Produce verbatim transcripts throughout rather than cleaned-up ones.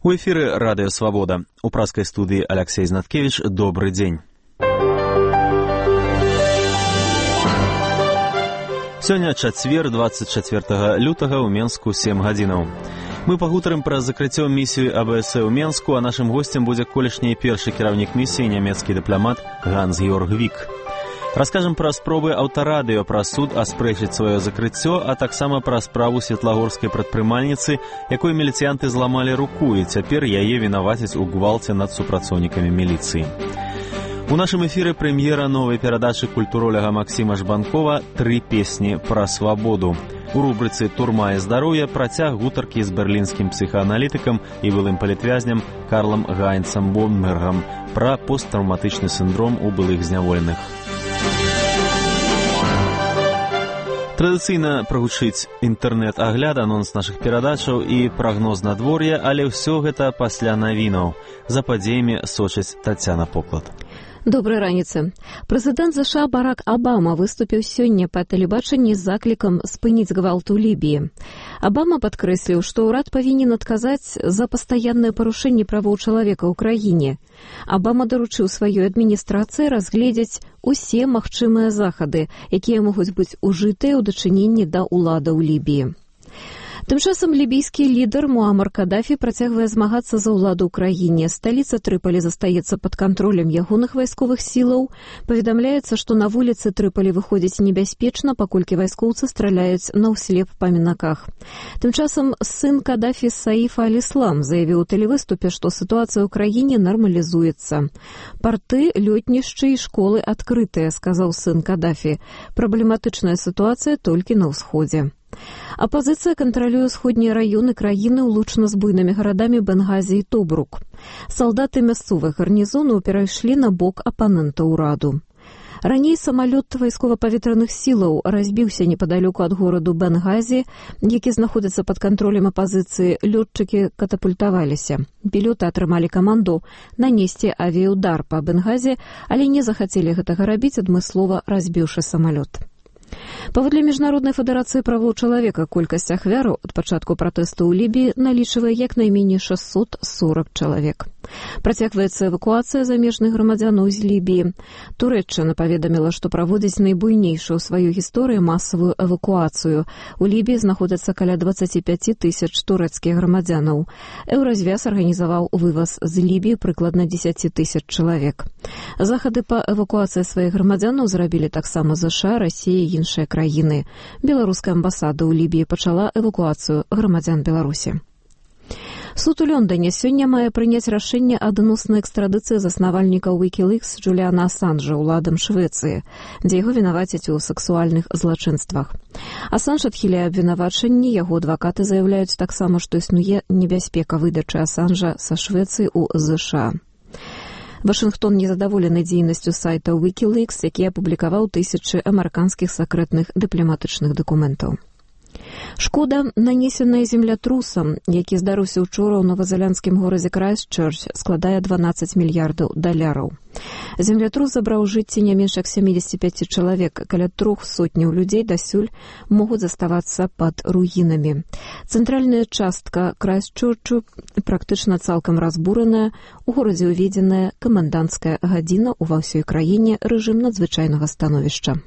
У эфире «Радио Свобода». У праской студии Алексей Знаткевич. Добрый день. Сёння чацвер, двадцать четвёртага лютага, у Менску сем гадзінаў. Мы пагутарым пра закрыццё місіі А Б С у Менску, а нашым гостем будзе колішні першы кіраўнік місіі, нямецкі дыпламат Ганс-Георг Вік. Раскажам пра спробы аўтарадыё пра суд аспрэчыць сваё закрыццё, а таксама пра справу светлагорскай прадпрымальніцы, якой міліцыянты зламалі руку, і цяпер яе вінавацяць у гвалце над супрацоўнікамі міліцыі. У нашым эфіры прэм'ера новай перадачы культуролага Максіма Жбанкова «Тры песні пра свабоду». У рубрыцы «Турма і здароўе» працяг гутаркі з берлінскім псіхааналітыкам і былым палітвязням Карлам Гайнцам Бомбергам пра посттраўматычны сіндром у былых зняволеных. Традыцыйна прагучыць інтэрнэт-агляд, анонс нашых перадачаў і прагноз надвор'я, але ўсё гэта пасля навінаў. За падзеямі сочыць Тацяна Поклад. Добрай раніцы. Прэзідэнт ЗША Барак Абама выступіў сёння па тэлебачанні з заклікам спыніць гвалт у Лібіі. Абама падкрэсліў, што ўрад павінен адказаць за пастаяннае парушэнне правоў чалавека ў краіне. Абама даручыў сваёй адміністрацыі разгледзець усе магчымыя захады, якія могуць быць ужытыя ў дачыненні да ўлады ў Лібіі. Тым часам лібійскі лідар Муамар Кадафі працягвае змагацца за ўладу ў краіне. Сталіца Трыполі застаецца пад кантролем ягоных вайсковых сілаў. Паведамляецца, што на вуліцы Трыполі выходзіць небяспечна, паколькі вайскоўцы страляюць наўслеп па мінаках. Тым часам сын Кадафі Саіф аль-Іслам заявіў у тэлевыступе, што сітуацыя ў краіне нармалізуецца. Парты, лётнішчы і школы адкрытыя, сказаў сын Кадафі. Праблематычная сітуацыя толькі на ўсходзе. Апазіцыя кантралюе ўсходнія раёны краіны ўлучна з буйнымі гарадамі Бенгазі і Тобрук. Салдаты мясцовых гарнізонаў перайшлі на бок апанента ўраду. Раней самалёт вайскова-паветраных сілаў разбіўся непадалёку ад гораду Бенгазі, які знаходзіцца пад кантролем апазіцыі. Лётчыкі катапультаваліся. Пілёты атрымалі каманду нанесці авіяудар па Бенгазі, але не захацелі гэтага рабіць, адмыслова разбіўшы самалёт. Паводле Міжнароднай федэрацыі правоў чалавека колькасць ахвяраў ад пачатку пратэсту ў Лібіі налічвае як найменей шэсцьсот сорак чалавек. Працягваецца эвакуацыя замежных грамадзянаў з Лібіі. Турэччына паведаміла, што праводзіць найбуйнейшую ў сваёй гісторыі масавую эвакуацыю. У Лібіі знаходзяцца каля дваццаць пяць тысяч турэцкіх грамадзянаў. Еўразвяз арганізаваў вываз з Лібіі прыкладна дзесяць тысяч чалавек. Захады па эвакуацыі сваіх грамадзянаў зрабілі таксама ЗША, Расія і іншыя краіны. Беларуская амбасада ў Лібіі пачала эвакуацыю грамадзян Беларусі. Суд у Лондоне сёння мае прыняць рашэнне адноснай экстрадыцыі заснавальніка Wikileaks Джуліана Асанжа ўладам Швецыі, дзе яго вінавацяць у сексуальных злачынствах. Асанж адхіляе абвінавачанні, яго адвакаты заяўляюць таксама, што існуе небяспека выдачы Асанжа са Швецыі ў ЗША. Вашынгтон незадаволены дзейнасцю сайта Wikileaks, які апублікаваў тысячы амерыканскіх сакрэтных дыпламатычных дакументаў. Шкода, нанесеная землятрусам, які здарыўся учора ў новазеландскім горадзе Крайстчэрч, складае дванаццаць мільярдаў даляраў. Землятрус забраў жыцці не менш як сямдзесят пяць чалавек, каля трох сотняў людзей дасюль могуць заставацца пад руінамі. Цэнтральная частка Крайстчэрчу практычна цалкам разбураная, у горадзе ўведзеная каменданцкая гадзіна, ува ўсёй краіне рэжым надзвычайнага становішча.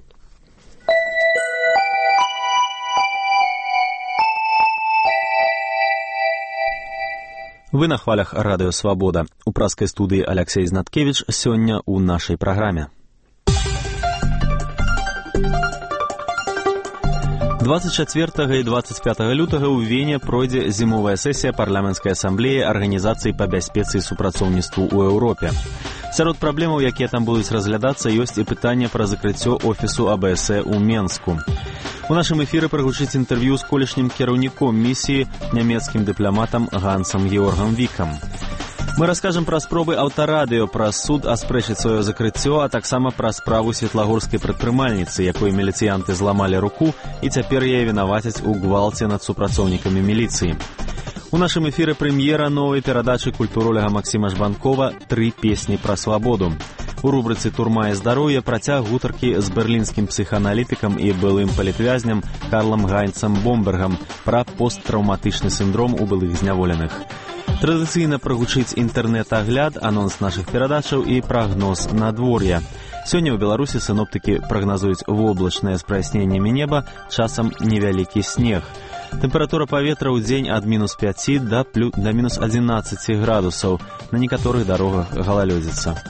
Вы на хвалях «Радио Свобода». У праской студии Алексей Знаткевич сёння у нашей программе. двадцать чацвёртага і двадцать пятага лютага ў Вене пройдзе зімовая сесія парламенцкай асамблеі Арганізацыі па бяспецы і супрацоўніцтву ў Еўропе. Сярод праблемаў, якія там будуць разглядацца, ёсць і пытанне пра закрыццё офісу А Б С у Менску. У нашым эфіры прагучыць інтэрв'ю з колішнім кіраўніком місіі, нямецкім дыпламатам Гансам Георгам Вікам. Мы раскажам пра спробы аўтарадыё пра суд аспрэчыць сваё закрыццё, а таксама пра справу светлагорскай прадпрымальніцы, якой міліцыянты зламалі руку, і цяпер яе вінавацяць у гвалце над супрацоўнікамі міліцыі. У нашым эфіры прэм'ера новай перадачы культуролага Максіма Жбанкова «Тры песні пра свабоду». У рубрыцы «Турма і здароўе» працяг гутаркі з берлінскім псіхааналітыкам і былым палітвязням Карлам Гайнцам Бомбергам пра посттраўматычны сіндром у былых зняволеных. Традыцыйна прагучыць інтэрнэт-агляд, анонс нашых перадачаў і прагноз надвор'я. Сёння ў Беларусі сіноптыкі прагназуюць воблачнае з праясненнямі неба, часам невялікі снег. Тэмпература паветра ў дзень ад мінус пяці да, плю... да мінус адзінаццаці градусаў. На некаторых дарогах галалёдзіца.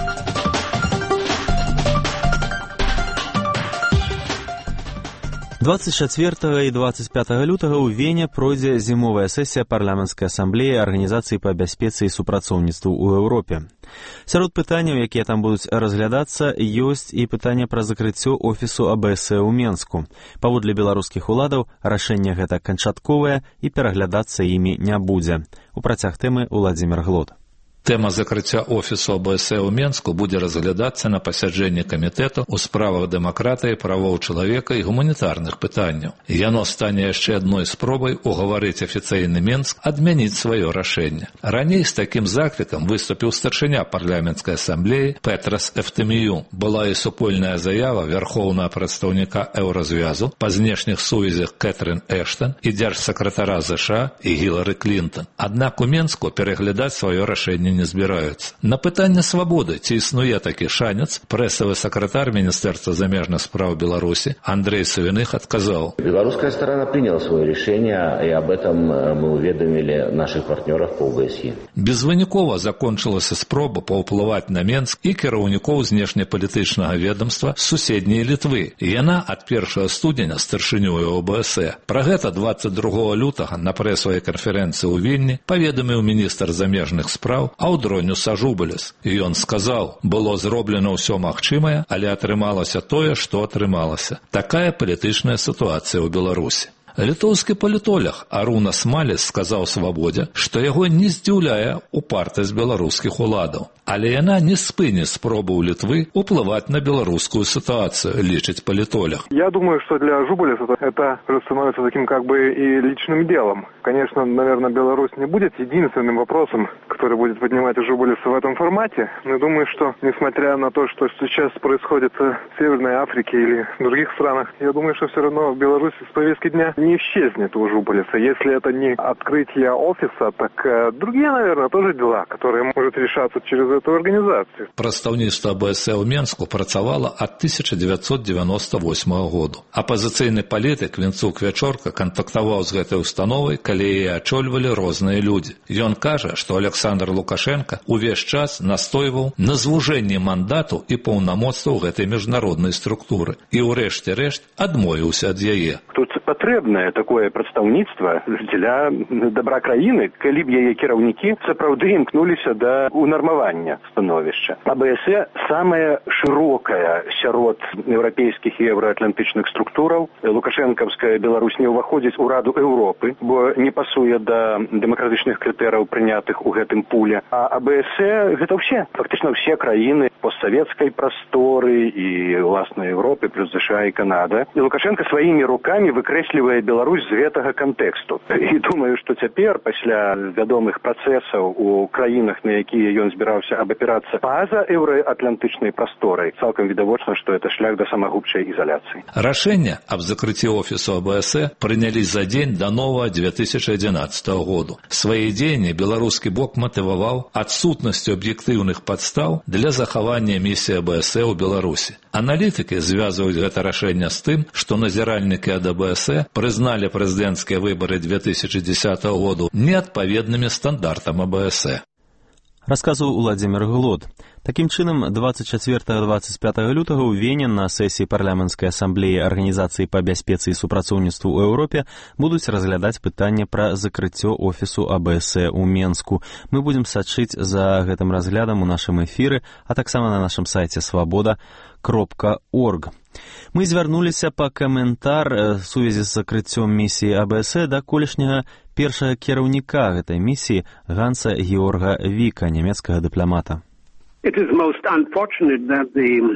двадцать чацвёртага і двадцать пятага лютага ў Вене пройдзе зімовая сесія парламенцкай асамблеі Арганізацыі па бяспецы і супрацоўніцтву ў Еўропе. Сярод пытанняў, якія там будуць разглядацца, ёсць і пытанне пра закрыццё офісу А Б С ў Менску. Паводле беларускіх уладаў, рашэнне гэта канчатковае і пераглядацца імі не будзе. У працяг тэмы Уладзімір Глод. Тэма закрыцця офісу А Б С ў Менску будзе разглядацца на пасяджэнні камітэту ў справах дэмакратыі, правоў чалавека і гуманітарных пытанняў. Яно стане яшчэ адной спробай угаварыць афіцыйны Менск адмяніць сваё рашэнне. Раней з такім заклікам выступіў старшыня парламенцкай асамблеі Петрас Эфтэмію. Была і супольная заява вярхоўнага прадстаўніка Еўразвязу па знешніх сувязях Кэтрын Эштон і дзяржсакратара ЗША і Гілары Клінтон. Аднак у Менску пераглядаць сваё рашэнне не збіраюцца. На пытанне свабоды, ці існуе такі шанец, прэсавы сакратар Міністэрства замежных спраў Беларусі Андрей Савиных адказаў: Белорусская сторона приняла свое решение, и об этом мы уведомили наших партнеров по О Б С Е. Безвынікова закончылася спроба паўплываць на Менск і кіраўнікоў знешнепалітычнага ведомства суседняй Літвы. Яна ад першага студзеня старшынёю О Б С Е. Пра гэта двадцать другога лютага на прэсавай канферэнцыі ў Вільні паведаміў міністр замежных спраў Аўдроню Сажубалес. І ён сказаў: было зроблена ўсё магчымае, але атрымалася тое, што атрымалася. Такая палітычная сітуацыя ў Беларусі. Літоўскі палітолог Аруна Смалес сказаў Свабодзе, што яго не здзіўляе упартасць беларускіх уладаў, але яна не спыне спробу ў Літвы уплываць на беларускую ситуацию, лечить палітолог. Я думаю, что для Жубалеса это становится таким как бы и личным делом. Конечно, наверное, Беларусь не будет единственным вопросом, который будет поднимать Жубалеса в этом формате, но думаю, что несмотря на то, что сейчас происходит в Северной Африке или в других странах, я думаю, что все равно в Беларуси с повестки дня не исчезнет у Жубалеса. Если это не открытие офиса, так э, другие, наверное, тоже дела, которые могут решаться через эту организацию. Прадстаўніцтва А Б С Е ў Менску працавала ад тысяча дзевяцьсот девяносто восьмага году. Апазіцыйны палітык Вінцук Вячорка кантактаваў з гэтай установай, калі яе ачольвалі розныя людзі. Ён кажа, што Александр Лукашенко увесь час настойваў на звужэнні мандату і паўнамоцтваў гэтай міжнароднай структуры і ўрэшце рэшт адмовіўся ад яе. Тут патрэбнае такое прадстаўніцтва для дабра краіны, калі б яе кіраўнікі сапраўды імкнуліся да унармавання становішча. А Б С Е самая шырокая сярод еўрапейскіх і еўраатлантычных структураў. Лукашэнкаўская Беларусь не ўваходзіць у Раду Еўропы, бо не пасуе да дэмакратычных крытэрыяў, прынятых у гэтым пуле. А А Б С Е гэта ўсе, фактычна ўсе краіны постсавецкай прасторы і уласнай Еўропы, плюс ЗША і Канада. І Лукашенко сваімі рукамі выкрэслівае Беларусь з гэтага кантэксту. І думаю, што цяпер, пасля вядомых працэсаў у краінах, на якія ён збіраўся абапірацца па-за еўраатлантычнай прасторай, цалкам відавочна, што это шлях да самагубчай ізаляцыі. Рашэнне аб закрыцці офісу А Б С Е прынялі за дзень да новага две тысячи адзінаццатага году. Свае дзеянні беларускі бок матываваў адсутнасцю аб'ектыўных падстаў для захавання місіі А Б С Е ў Беларусі. Аналітыкі звязваюць гэта рашэнне з тым, што назіральнікі ад А Б С Е прызналі прэзідэнцкія выбары две тысячи дзесятага году неадпаведнымі стандартам А Б С Е. Расказваў Уладзімір Глод. Такім чынам, двадцать чацвёртага - двадцать пятага лютага ў Вене на сесіі парламенцкай асамблеі Арганізацыі па бяспецы і супрацоўніцтву ў Еўропе будуць разглядаць пытанне пра закрыццё офісу А Б С Е ў Менску. Мы будзем сачыць за гэтым разглядам у нашым эфіры, а таксама на нашым сайце свабода кропка орг. Мы звярнуліся па каментар сувязі з закрыццём місіі А Б С Е да колішняга першага кіраўніка гэтай місіі Ганса Георга Віка, нямецкага дыпламата. It is most unfortunate that the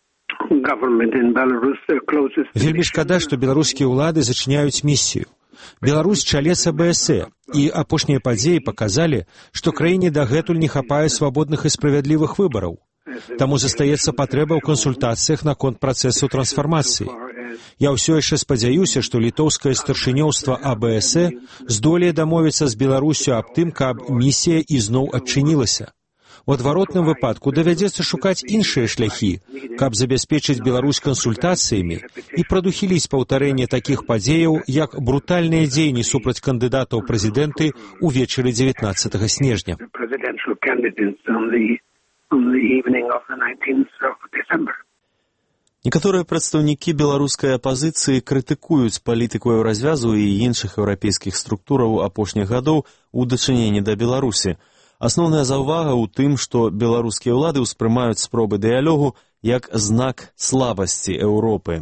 government in Belarus closes. Вельмі шкада, што беларускія ўлады зачыняюць місію. Беларусь чалец А Б С Е, і апошнія падзеі паказалі, што краіне дагэтуль не хапае свабодных і справядлівых выбараў. Таму застаецца патрэба ў кансультацыях наконт працэсу трансфармацыі. Я ўсё яшчэ спадзяюся, што літоўскае старшынёўства А Б С здолее дамовіцца з Беларусю аб тым, каб місія ізноў адчынілася. У адваротным выпадку давядзецца шукаць іншыя шляхі, каб забяспечыць Беларусь кансультацыямі і прадухіліць паўтарэнне такіх падзеяў, як брутальныя дзеянні супраць кандыдатаў прэзідэнты ўвечары дзевятнаццатага снежня. Некаторыя прадстаўнікі беларускай апазіцыі крытыкуюць палітыку еўразвязу і іншых еўрапейскіх структураў апошніх гадоў у дачыненні да Беларусі. Асноўная заўвага ў тым, што беларускія ўлады ўспрымаюць спробы дыялогу як знак слабасці Еўропы.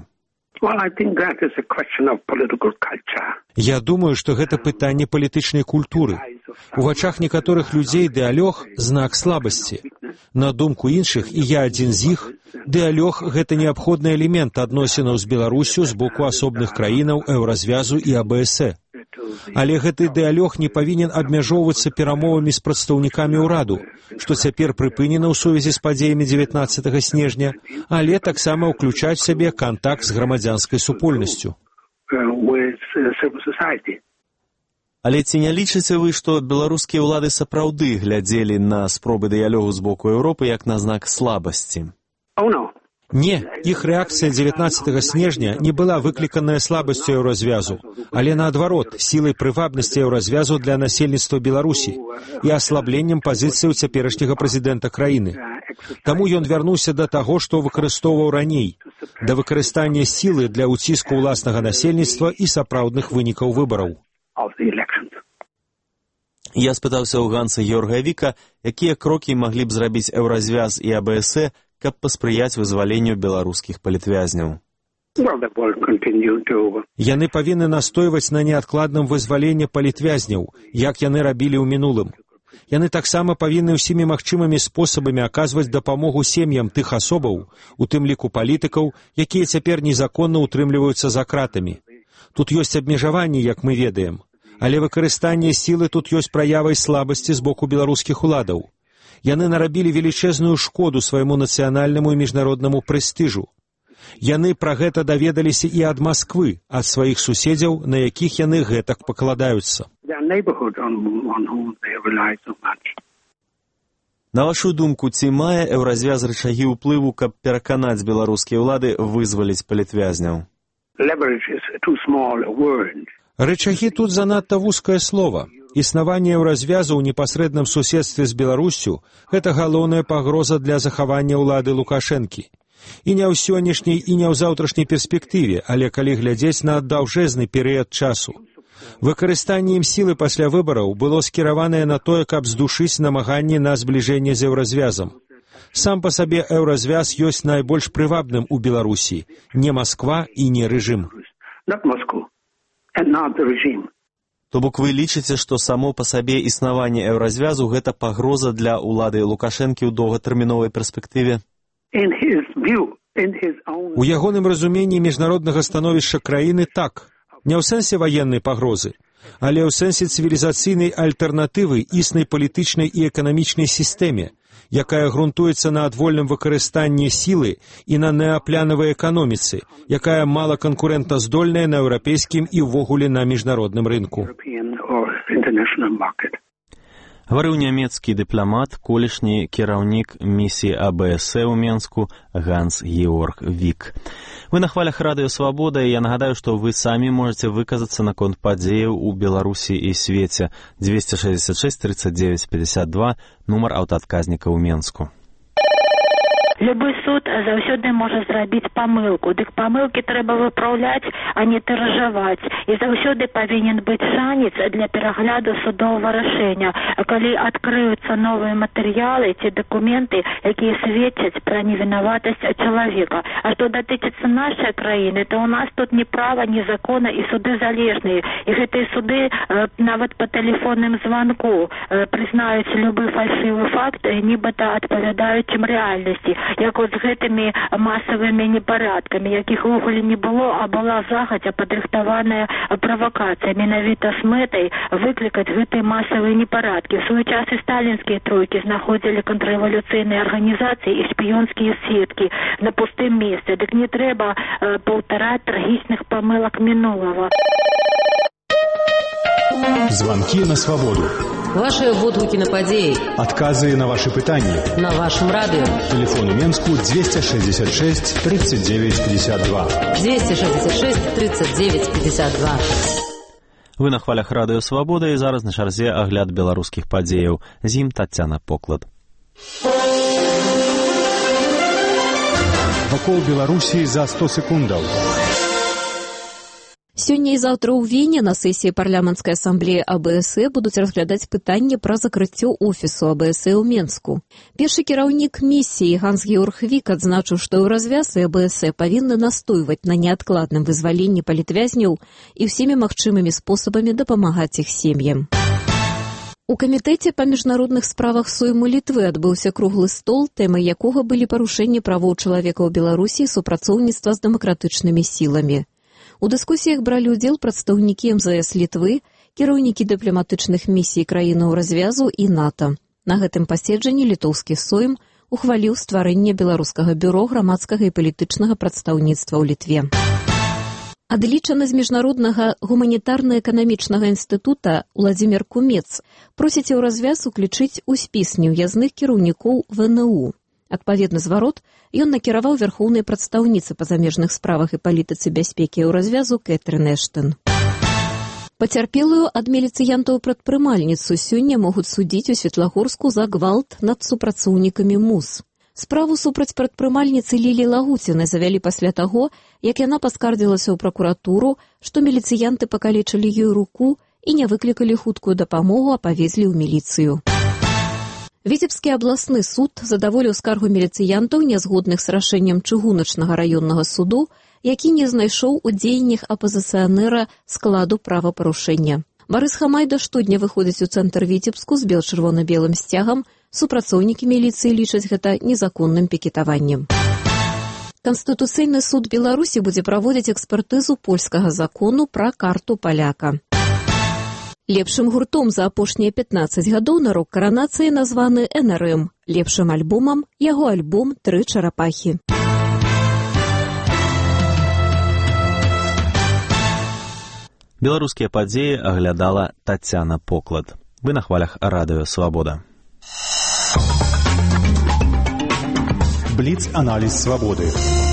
Я думаю, што гэта пытанне палітычнай культуры. У вачах некаторых людзей дыялог – знак слабасці. На думку іншых, і я адзін з іх, дыялог – гэта неабходны элемент адносінаў з Беларусю з боку асобных краінаў еўразвязу і А Б С. Але гэты дыялог не павінен абмяжоўвацца перамовамі з прадстаўнікамі ўраду, што цяпер прыпынена ў сувязі з падзеямі дзевятнаццатага снежня, але таксама ўключаць в сябе кантакт з грамадзянскай супольнасцю. Але ці не лічыце вы, што беларускія ўлады сапраўды глядзелі на спробы дыялогу з боку Еўропы як на знак слабасці? Не, іх рэакцыя дзевятнаццатага снежня не была выкліканая слабасцю еўразвязу, але наадварот, сілай прывабнасці еўразвязу для насельніцтва Беларусі і аслабленнем пазіцыяў цяперашняга прэзідэнта краіны. Таму ён вярнуўся да таго, што выкарыстоўваў раней, да выкарыстання сілы для ўціску ўласнага насельніцтва і сапраўдных вынікаў выбараў. Я спытаўся ў Ганса Георгавіка, якія крокі маглі б зрабіць еўразвяз і А Б С, каб паспрыяць вызваленню беларускіх палітвязняў. Яны павінны настойваць на неадкладным вызваленні палітвязняў, як яны рабілі ў мінулым. Яны таксама павінны ўсімі магчымымі спосабамі аказваць дапамогу сем'ям тых асобаў, у тым ліку палітыкаў, якія цяпер незаконна ўтрымліваюцца за кратамі. Тут ёсць абмежаванні, як мы ведаем, але выкарыстанне сілы тут ёсць праявай слабасці з боку беларускіх уладаў. Яны нарабілі велічэзную шкоду свайму нацыянальнаму і міжнароднаму прэстыжу. Яны пра гэта даведаліся і ад Масквы, ад сваіх суседзяў, на якіх яны гэтак пакладаюцца. На вашу думку, ці мае еўразвяз рычагі ўплыву, каб пераканаць беларускія ўлады вызваліць палітвязняў? Рычагі тут занадта вузкае слова. Існаванне еўразвязу ў непасрэдным суседстве з Беларуссю – гэта галоўная пагроза для захавання ўлады Лукашэнкі. І не ў сённяшняй, і не ў заўтрашняй перспектыве, але калі глядзець на даўжэзны перыяд часу. Выкарыстанне ім сілы пасля выбараў было скіраванае на тое, каб здушыць намаганні на збліжэнне з еўразвязам. Сам па сабе еўразвяз ёсць найбольш прывабным у Беларусі, не Масква і не рэжым. То бок вы лічыце, што само па сабе існаванне еўразвязу гэта пагроза для ўлады Лукашэнкі ў доўгатэрміновай перспектыве? У ягоным разуменні міжнароднага становішча краіны так, не ў сэнсе ваеннай пагрозы, але ў сэнсе цывілізацыйнай альтэрнатывы існай палітычнай і эканамічнай сістэме, якая грунтуецца на адвольным выкарыстанні сілы і на неаплянавай эканоміцы, якая мала канкурэнтаздольная на еўрапейскім і ўвогуле на міжнародным рынку. Гаварыў нямецкі дыпламат, колішні кіраўнік місіі А Б С ў Менску Ганс Георг Вік. Вы на хвалях Радыё Свабода, і я нагадаю, што вы самі можаце выказацца наконт падзеяў у Беларусі і свеце. двести шестьдесят шесть тридцать девять пятьдесят два, нумар аўтаадказніка ў Менску. Любы суд заўсёды можа зрабіць памылку, дык памылкі трэба выпраўляць, а не тыражаваць. І заўсёды павінен быць шанец для перагляду судовага рашэння, калі адкрыюцца новыя матэрыялы ці дакументы, якія сведчаць пра невінаватасць чалавека. А што датычыцца нашай краіны, то ў нас тут ні права, ні закона і суды залежныя. І гэтыя суды нават па тэлефонным званку прызнаюць любы фальшывы факт, нібыта адпавядаючым рэальнасці. як от з гэтымі масавымі непарадкамі, якіх увогуле не было, а была загадзя падрыхтаваная правакацыя, менавіта з мэтай выклікаць гэтыя масавыя непарадкі. В свой час і сталінскія тройкі знаходзілі контррэвалюцыйныя арганізацыі і шпіёнскія сеткі на пустым месцы. Дык не трэба э, паўтараць трагічных памылак мінулага. Звонки на свободу. Ваши водгуки на падеи. Отказы на ваши пытания. На вашем радио. Телефон у Менску двести шестьдесят шесть тридцать девять пятьдесят два. двести шестьдесят шесть тридцать девять пятьдесят два. Вы на хвалях радыё Свабода і зараз на чарзе агляд беларускіх падзеяў. З ім Тацяна Поклад. Вакол Беларусі за сто секундаў. Сёння і заўтра ў Вене на сесіі парламенцкай асамблеі А Бэ Эс Э будуць разглядаць пытанне пра закрыццё офісу А Бэ Эс Э ў Менску. Першы кіраўнік місіі Ганс-Георг Вік адзначыў, што ў развяз А Бэ Эс Э павінны настойваць на неадкладным вызваленні палітвязняў і ўсімі магчымымі спосабамі дапамагаць іх сем'ям. У камітэце па міжнародных справах Сойму Літвы адбыўся круглы стол, тэмай якога былі парушэнні правоў чалавека ў Беларусі і супрацоўніцтва з дэмакратычнымі сіламі. У дыскусіях бралі ўдзел прадстаўнікі Эм Зэ Эс Літвы, кіраўнікі дыпламатычных місій краінаў развязу і НАТО. На гэтым паседжанні літоўскі Сойм ухваліў стварэнне беларускага бюро грамадскага і палітычнага прадстаўніцтва ў Літве. Адлічаны з міжнароднага гуманітарна-эканамічнага інстытута Уладзімір Кумец просіць ў развяз уключыць у спіс неўязных кіраўнікоў Вэ Эн У. Адпаведны зварот ён накіраваў вярхоўнай прадстаўніцы па замежных справах і палітыцы бяспекі ў развязу Кэтрын Эштон. Пацярпелую ад міліцыянтаў-прадпрымальніцу сёння могуць судзіць у Светлагорску за гвалт над супрацоўнікамі МУЗ. Справу супраць прадпрымальніцы Лілі Лагуцінай завялі пасля таго, як яна паскардзілася ў пракуратуру, што міліцыянты пакалечылі ёй руку і не выклікалі хуткую дапамогу, а павезлі ў міліцыю. Віцебскі абласны суд задаволіў скаргу міліцыянтаў, нязгодных з рашэннем чыгуначнага раённага суду, які не знайшоў у дзеяннях апазіцыянера складу правапарушэння. Барыс Хамайда штодня выходзіць у цэнтр Віцебску з бел-чырвона-белым сцягам, супрацоўнікі міліцыі лічаць гэта незаконным пікетаваннем. Канстытуцыйны суд Беларусі будзе праводзіць экспертызу польскага закону пра карту паляка. Лепшым гуртом за апошнія пятнаццаць гадоў на рок-каранацыі названы Эн Эр Эм, лепшым альбомам яго альбом «Тры чарапахі». Беларускія падзеі аглядала Тацяна Поклад. Вы на хвалях радыё Свабода. Бліц-аналіз свабоды.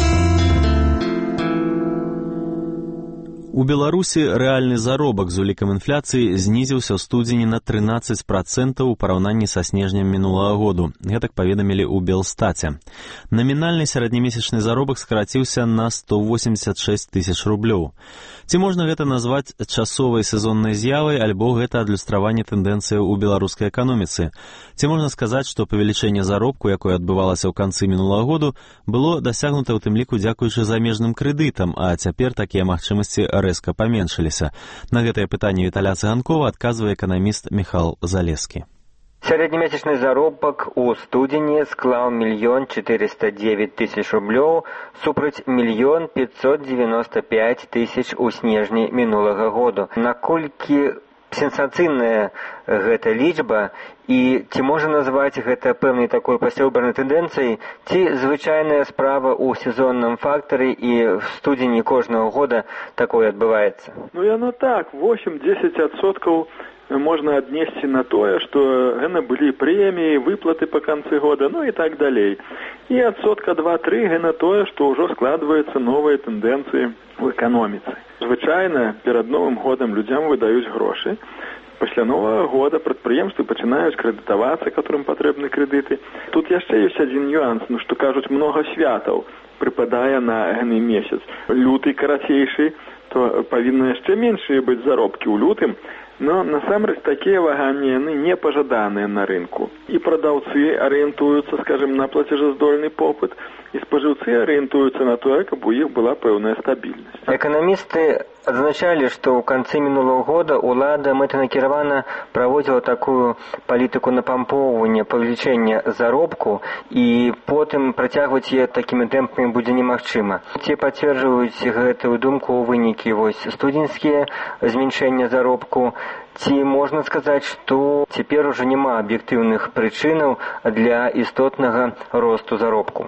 У Беларусі рэальны заробак з улікам інфляцыі знізіўся ў студзені на трынаццаць працэнтаў у параўнанні са снежнем мінулага году. Гэтак паведамілі ў Белстаце. Намінальны сярэднемесячны заробак скараціўся на сто восемьдесят шесть тысяч рублёў. Ці можна гэта назваць часовай сезоннай з'явай, альбо гэта адлюстраванне тэндэнцыяў у беларускай эканоміцы? Ці можна сказаць, што павелічэнне заробку, якое адбывалася ў канцы мінулага году, было дасягнута ў тым ліку дзякуючы замежным крэдытам, а цяпер такія магчымасці рэзка паменшыліся? На гэтае пытанне Віталя Цыганкова адказвае эканаміст Міхал Залескі. Сярэднемесячны заробак у студзені склаў мільён чатырыста дзевяць тысяч рублёў супраць мільён пятьсот девяносто пять тысяч у снежні мінулага году. Наколькі сенсацыйная гэта лічба і ці можа назваць гэта пэўнай такой пасеўбарнай тэндэнцыяй, ці звычайная справа ў сезонным фактары і в студзені кожнага года такое адбываецца? Ну яно так, восемь-десять адсоткаў можно отнести на то, что это были премии, выплаты по концу года, ну и так далее. И отсотка два-три это то, что уже складываются новые тенденции в экономике. Звычайно, перед Новым годом людям выдают гроши. Після Нового года прадпрыемствы пачынаюць крэдытавацца, которым патрэбны крэдыты. Тут яшчэ ёсць адзін нюанс, ну што кажуць, много святаў прыпадае на гэты месяц. Люты карацейшы, то павінны яшчэ меншыя быць заробкі ў лютым. Но насамрэч такія ваганні яны не пажаданыя на рынку. І прадаўцы арыентуюцца, скажем, на плацежаздольны попыт. і спажыўцы арыентуюцца на тое, каб у іх была пэўная стабільнасць. Эканамісты адзначалі, што ў канцы мінулого года ўлада мэтанакіравана праводзіла такую палітыку напампоўвання, павелічэння заробку, і потым працягваць яе такімі тэмпамі будзе немагчыма. Ці пацверджваюць гэтую думку вынікі вось студзеньскія зменшэння заробку, ці можна сказаць, што цяпер ужо няма аб'ектыўных прычынаў для істотнага росту заробку?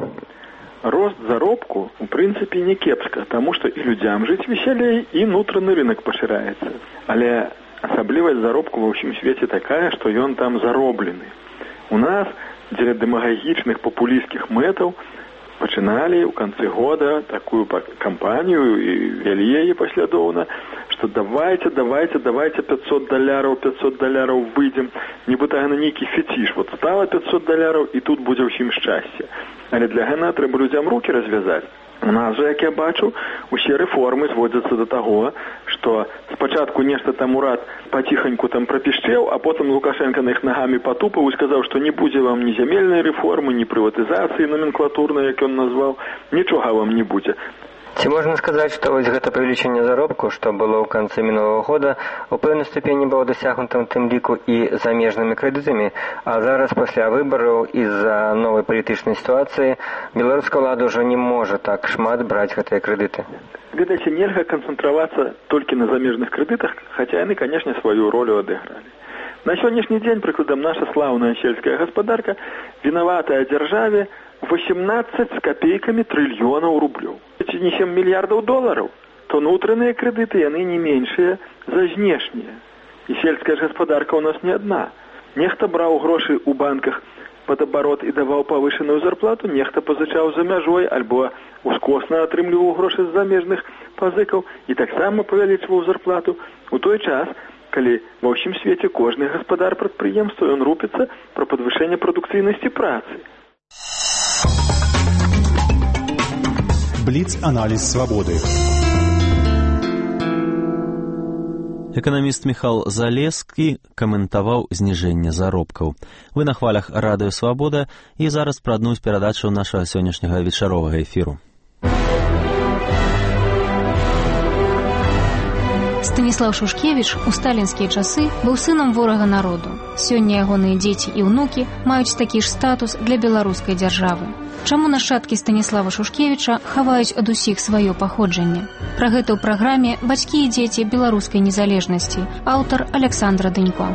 Рост заробку, у прынцыпе, не кепска, таму што і людзям жыць весялей, і нутраны рынок пашыраецца. Але асаблівасць заробку ва ўсім свеце такая, што ён там зароблены. У нас дзеля дэмагагічных папулісцкіх мэтаў пачыналі ў канцы года такую кампанію і вялі яе паслядоўна, што давайте, давайте, давайте пятьсот даляраў, пятьсот даляраў выйдзем, нібыта на нейкі фетиш. Вот стала пятьсот даляраў, і тут будзе ўсім шчасце. Але для гэта трэба людзям рукі развязаць. У нас жа, як я бачу, усе рэформы зводзяцца да таго, што спачатку нешта там урад паціханьку там прапішчэў, а потым Лукашенко на іх нагамі патупаў і сказаў, што не будзе вам ні зямельнай рэформы, ні прыватызацыі номенклатурнай, як ён назваў, нічога вам не будзе. Ці можна сказаць, што вось гэта павелічэнне заробку, што было ў канцы мінулого года, у пэўнай ступені было дасягнута ў тым ліку і замежнымі крэдытамі, а зараз пасля выбараў і з-за новай палітычнай сітуацыі беларуская ўлада ўжо не можа так шмат браць гэтыя крэдыты? Ведаеце, нельга канцэнтравацца толькі на замежных крэдытах, хаця яны, канешне, сваю ролю адыгралі. На сённяшні дзень, прыкладам, наша слаўная сельская гаспадарка вінаватая дзяржаве восемнадцать з капейкамі трыльёнаў рублёў. Ці не сем мільярдаў долараў, то нутраныя крэдыты яны не меншыя за знешнія. І сельская гаспадарка ў нас не адна. Нехта браў грошы ў банках пад абарот і даваў павышаную зарплату, нехта пазычаў за мяжой альбо ускосна атрымліваў грошы з замежных пазыкаў і таксама павялічваў зарплату. У той час, калі ва ўсім свеце кожны гаспадар прадпрыемства, ён рупіцца пра падвышэнне прадукцыйнасці працы. Бліц-аналіз свабоды. Эканаміст Міхал Залескі каментаваў зніжэнне заробкаў. Вы на хвалях радыё «Свабода» і зараз пра адну з перадачаў нашага сённяшняга вечаровага эфіру. Станіслаў Шушкевіч у сталінскія часы быў сынам ворага народу. Сёння ягоныя дзеці і ўнукі маюць такі ж статус для беларускай дзяржавы. Чаму нашчадкі Станіслава Шушкевіча хаваюць ад усіх сваё паходжанне? Пра гэта ў праграме «Бацькі і дзеці беларускай незалежнасці». Аўтар Александра Дынько.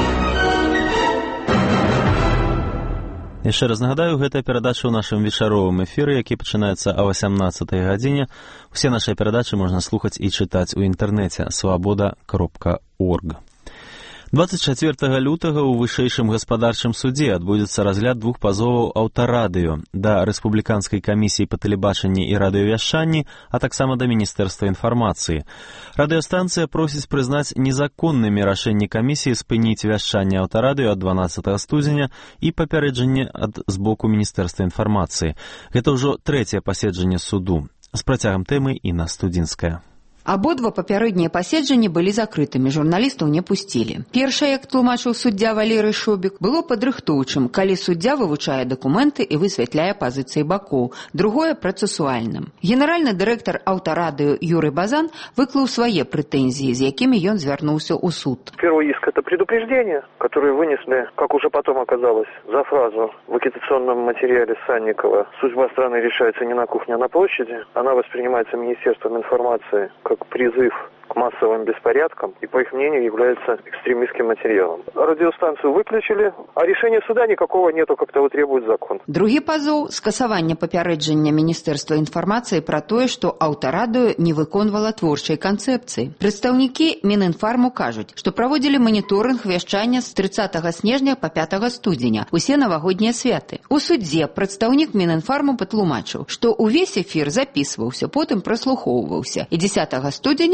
Яшчэ раз нагадаю, гэтая перадача ў нашым вечаровым эфіры, які пачынаецца о восемнадцатай гадзіне. Усе нашыя перадачы можна слухаць і чытаць у інтэрнэце свабода кропка орг. двадцать чацвёртага лютага ў вышэйшым гаспадарчым судзе адбудзецца разгляд двух пазоваў аўтарадыё да рэспубліканскай камісіі па тэлебачанні і радыёвяшчанні, а таксама да міністэрства інфармацыі. Радыёстанцыя просіць прызнаць незаконнымі рашэнні камісіі спыніць вяшчанне аўтарадыё ад дванаццатага студзеня і папярэджанне ад з боку міністэрства інфармацыі. Гэта ўжо трэцяе паседжанне суду. З працягам тэмы Інна Студзінская. Абодва папярэднія паседжанні былі закрытымі, журналістаў не пусцілі. Першае, як тлумачыў суддзя Валерый Шобік, было падрыхтоўчым, калі суддзя вывучае дакументы і высвятляе пазіцыі бакоў. Другое – працэсуальным. Генеральны дырэктар аўтарадыё Юрый Базан выклаў свае прэтэнзіі, з якімі ён звярнуўся ў суд. Первый иск – это предупреждение, которое вынесли, как уже потом оказалось, за фразу в агитационном материале Санникова «Судьба страны решается не на кухне, а на площади». Она воспринимается Министерством информации как призыв к массовым беспорядкам и, по их мнению, является экстремистским материалом. Радиостанцию выключили, а решения суда никакого нету, как того требует закон. Другі пазоў – скасаванне папярэджання Міністэрства інфармацыі пра тое, што аўтарадыё не выконвала творчай канцэпцыі. Прадстаўнікі Мінінфарму кажуць, што праводзілі маніторынг вяшчання з трыццатага снежня па пятага студзеня, усе навагоднія святы. У суддзе прадстаўнік Мінінфарму патлумачыў, што ўвесь эфір запісваўся, потым праслухоўваўся, і дзесятага студзеня ўжо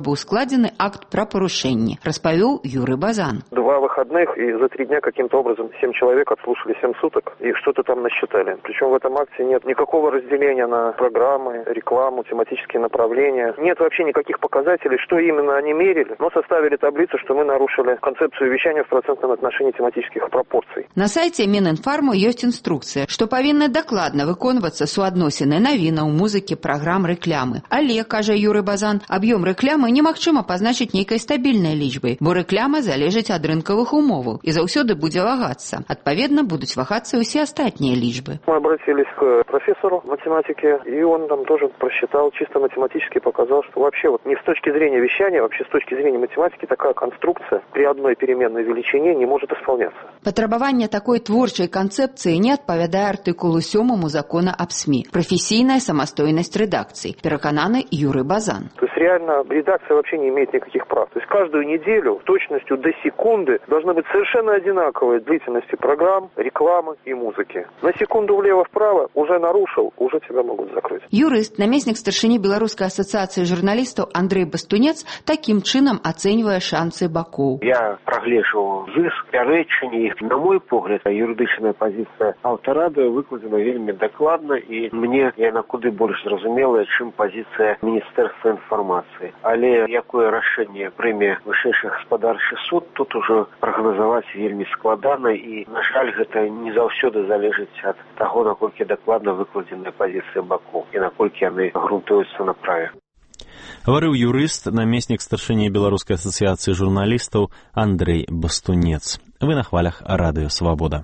быў складзены акт пра парушэнне, распавёў Юрый Базан. Два выходных, и за три дня каким-то образом семь человек отслушали семь суток и что-то там насчитали. Причем в этом акте нет никакого разделения на программы, рекламу, тематические направления. Нет вообще никаких показателей, что именно они мерили, но составили таблицу, что мы нарушили концепцию вещания в процентном отношении тематических пропорций. На сайте Мининформу ёсць інструкцыя, што павінны дакладна выконвацца суадносіны навінаў, музыкі, праграм, рэклямы. Але, кажа Юрый Базан, аб'ём рэклямы немагчыма пазначыць нейкай стабільнай лічбай, бо рэкляма залежыць ад рынкавых умоваў і заўсёды будзе вагацца. Адпаведна, будуць вагацца ўсе астатнія лічбы. Мы обратились к профессору математики, и он нам тоже просчитал, чисто математически показал, что вообще вот не с точки зрения вещания, вообще с точки зрения математики такая конструкция при одной переменной величине не может исполняться. Патрабаванне такой творчай канцэпцыі не адпавядае артыкулу сёмаму закона аб СМИ. Професійная самастойнасць рэдакцыі, перакананы Юрый Базан. То есть реально редакция вообще не имеет никаких прав. То есть каждую неделю точностью до секунды должны быть совершенно одинаковые длительности программ, рекламы и музыки. На секунду влево-вправо уже нарушил, уже тебя могут закрыть. Юрыст, намеснік старшыні Беларускай асацыяцыі журналістаў Андрей Бастунец такім чынам ацэньвае шансы бакоў. Я прагледжваў зыск, пярэчанні. На мой погляд, юрыдычная пазіцыя аўтарадыё выкладзена вельмі дакладна, і мне яна куды больш зразумелая, чым пазіцыя Міністэрства інфармацыі. Але якое рашэнне прыме вышэйшы гаспадарчы суд, тут ужо прагназаваць вельмі складана, і, на жаль, гэта не заўсёды залежыць ад таго, наколькі дакладна выкладзеная пазіцыя бакоў і наколькі яны грунтуюцца на праве. Гаварыў юрыст, намеснік старшыні Беларускай асацыяцыі журналістаў Андрей Бастунец. Вы на хвалях радыё «Свабода».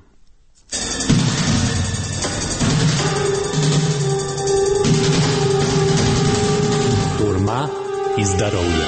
Турма і здароўе.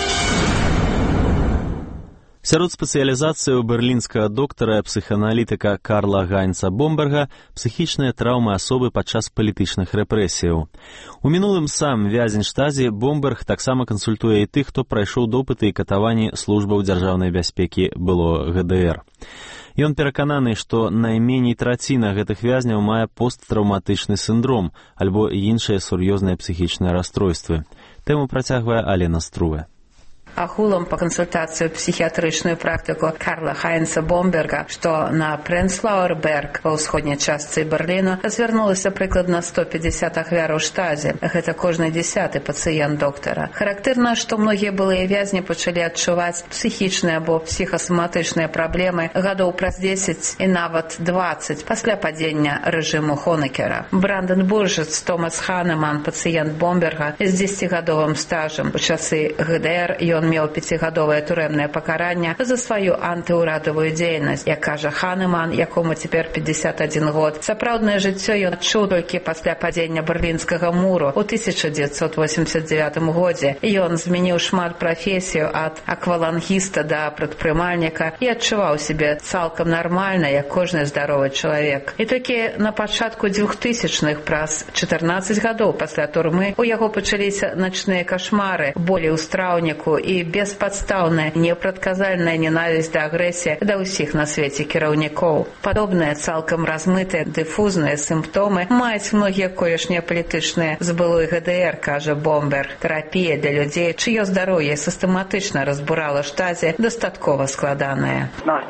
Сярод спецыялізацыі ў берлінскага доктара і псіхааналітыка Карла Гайнца Бомберга псіхічныя траўмы асобы падчас палітычных рэпрэсіяў. У мінулым сам вязень штазі Бомберг таксама кансультуе і тых, хто прайшоў допыты і катаванні службаў дзяржаўнай бяспекі было гэ дэ эр. Ён перакананы, што найменей траціна гэтых вязняў мае посттраўматычны сіндром альбо іншыя сур'ёзныя псіхічныя расстройствы. Тэму працягвае Алена Струве. Агулам па кансультацыю псіхіятрычную практыку Карла Хайнца Бомберга, што на Прэнслауэрберг ва ўсходняй частцы Берліна звярнулася прыкладна сто пятьдесят ахвяраў штазе. Гэта кожны дзясяты пацыент доктара. Характэрна, што многія былыя вязні пачалі адчуваць псіхічныя або псіхасаматычныя праблемы гадоў праз дзесяць і нават дваццаць пасля падзення рэжыму Хонекера. Бранденбуржец Томас Ханеман, пацыент Бомберга з дзесяцігадовым стажам у часы гэ дэ эр, ён меў пяцігадовае турэмнае пакаранне за сваю антыўрадавую дзейнасць. Як кажа Ханеман, якому цяпер пятьдесят один год, сапраўднае жыццё ён адчуў толькі пасля падзення берлінскага муру ў тысяча дзевяцьсот восемьдесят девятым годзе. Ён змяніў шмат прафесію ад аквалангіста да прадпрымальніка і адчуваў сябе цалкам нармальна, як кожны здаровы чалавек. І толькі на пачатку двухтысячных, праз чатырнаццаць гадоў пасля турмы, у яго пачаліся начныя кашмары, болі ў страўніку і беспадстаўная, непрадказальная ненавісць да агрэсія да ўсіх на свеце кіраўнікоў. Падобныя цалкам размытыя дыфузныя сімптомы маюць многія колішнія палітычныя з былой гэ дэ эр, кажа Бомберг. Тэрапія для людзей, чыё здароўе сістэматычна разбурала штазе, дастаткова складаная.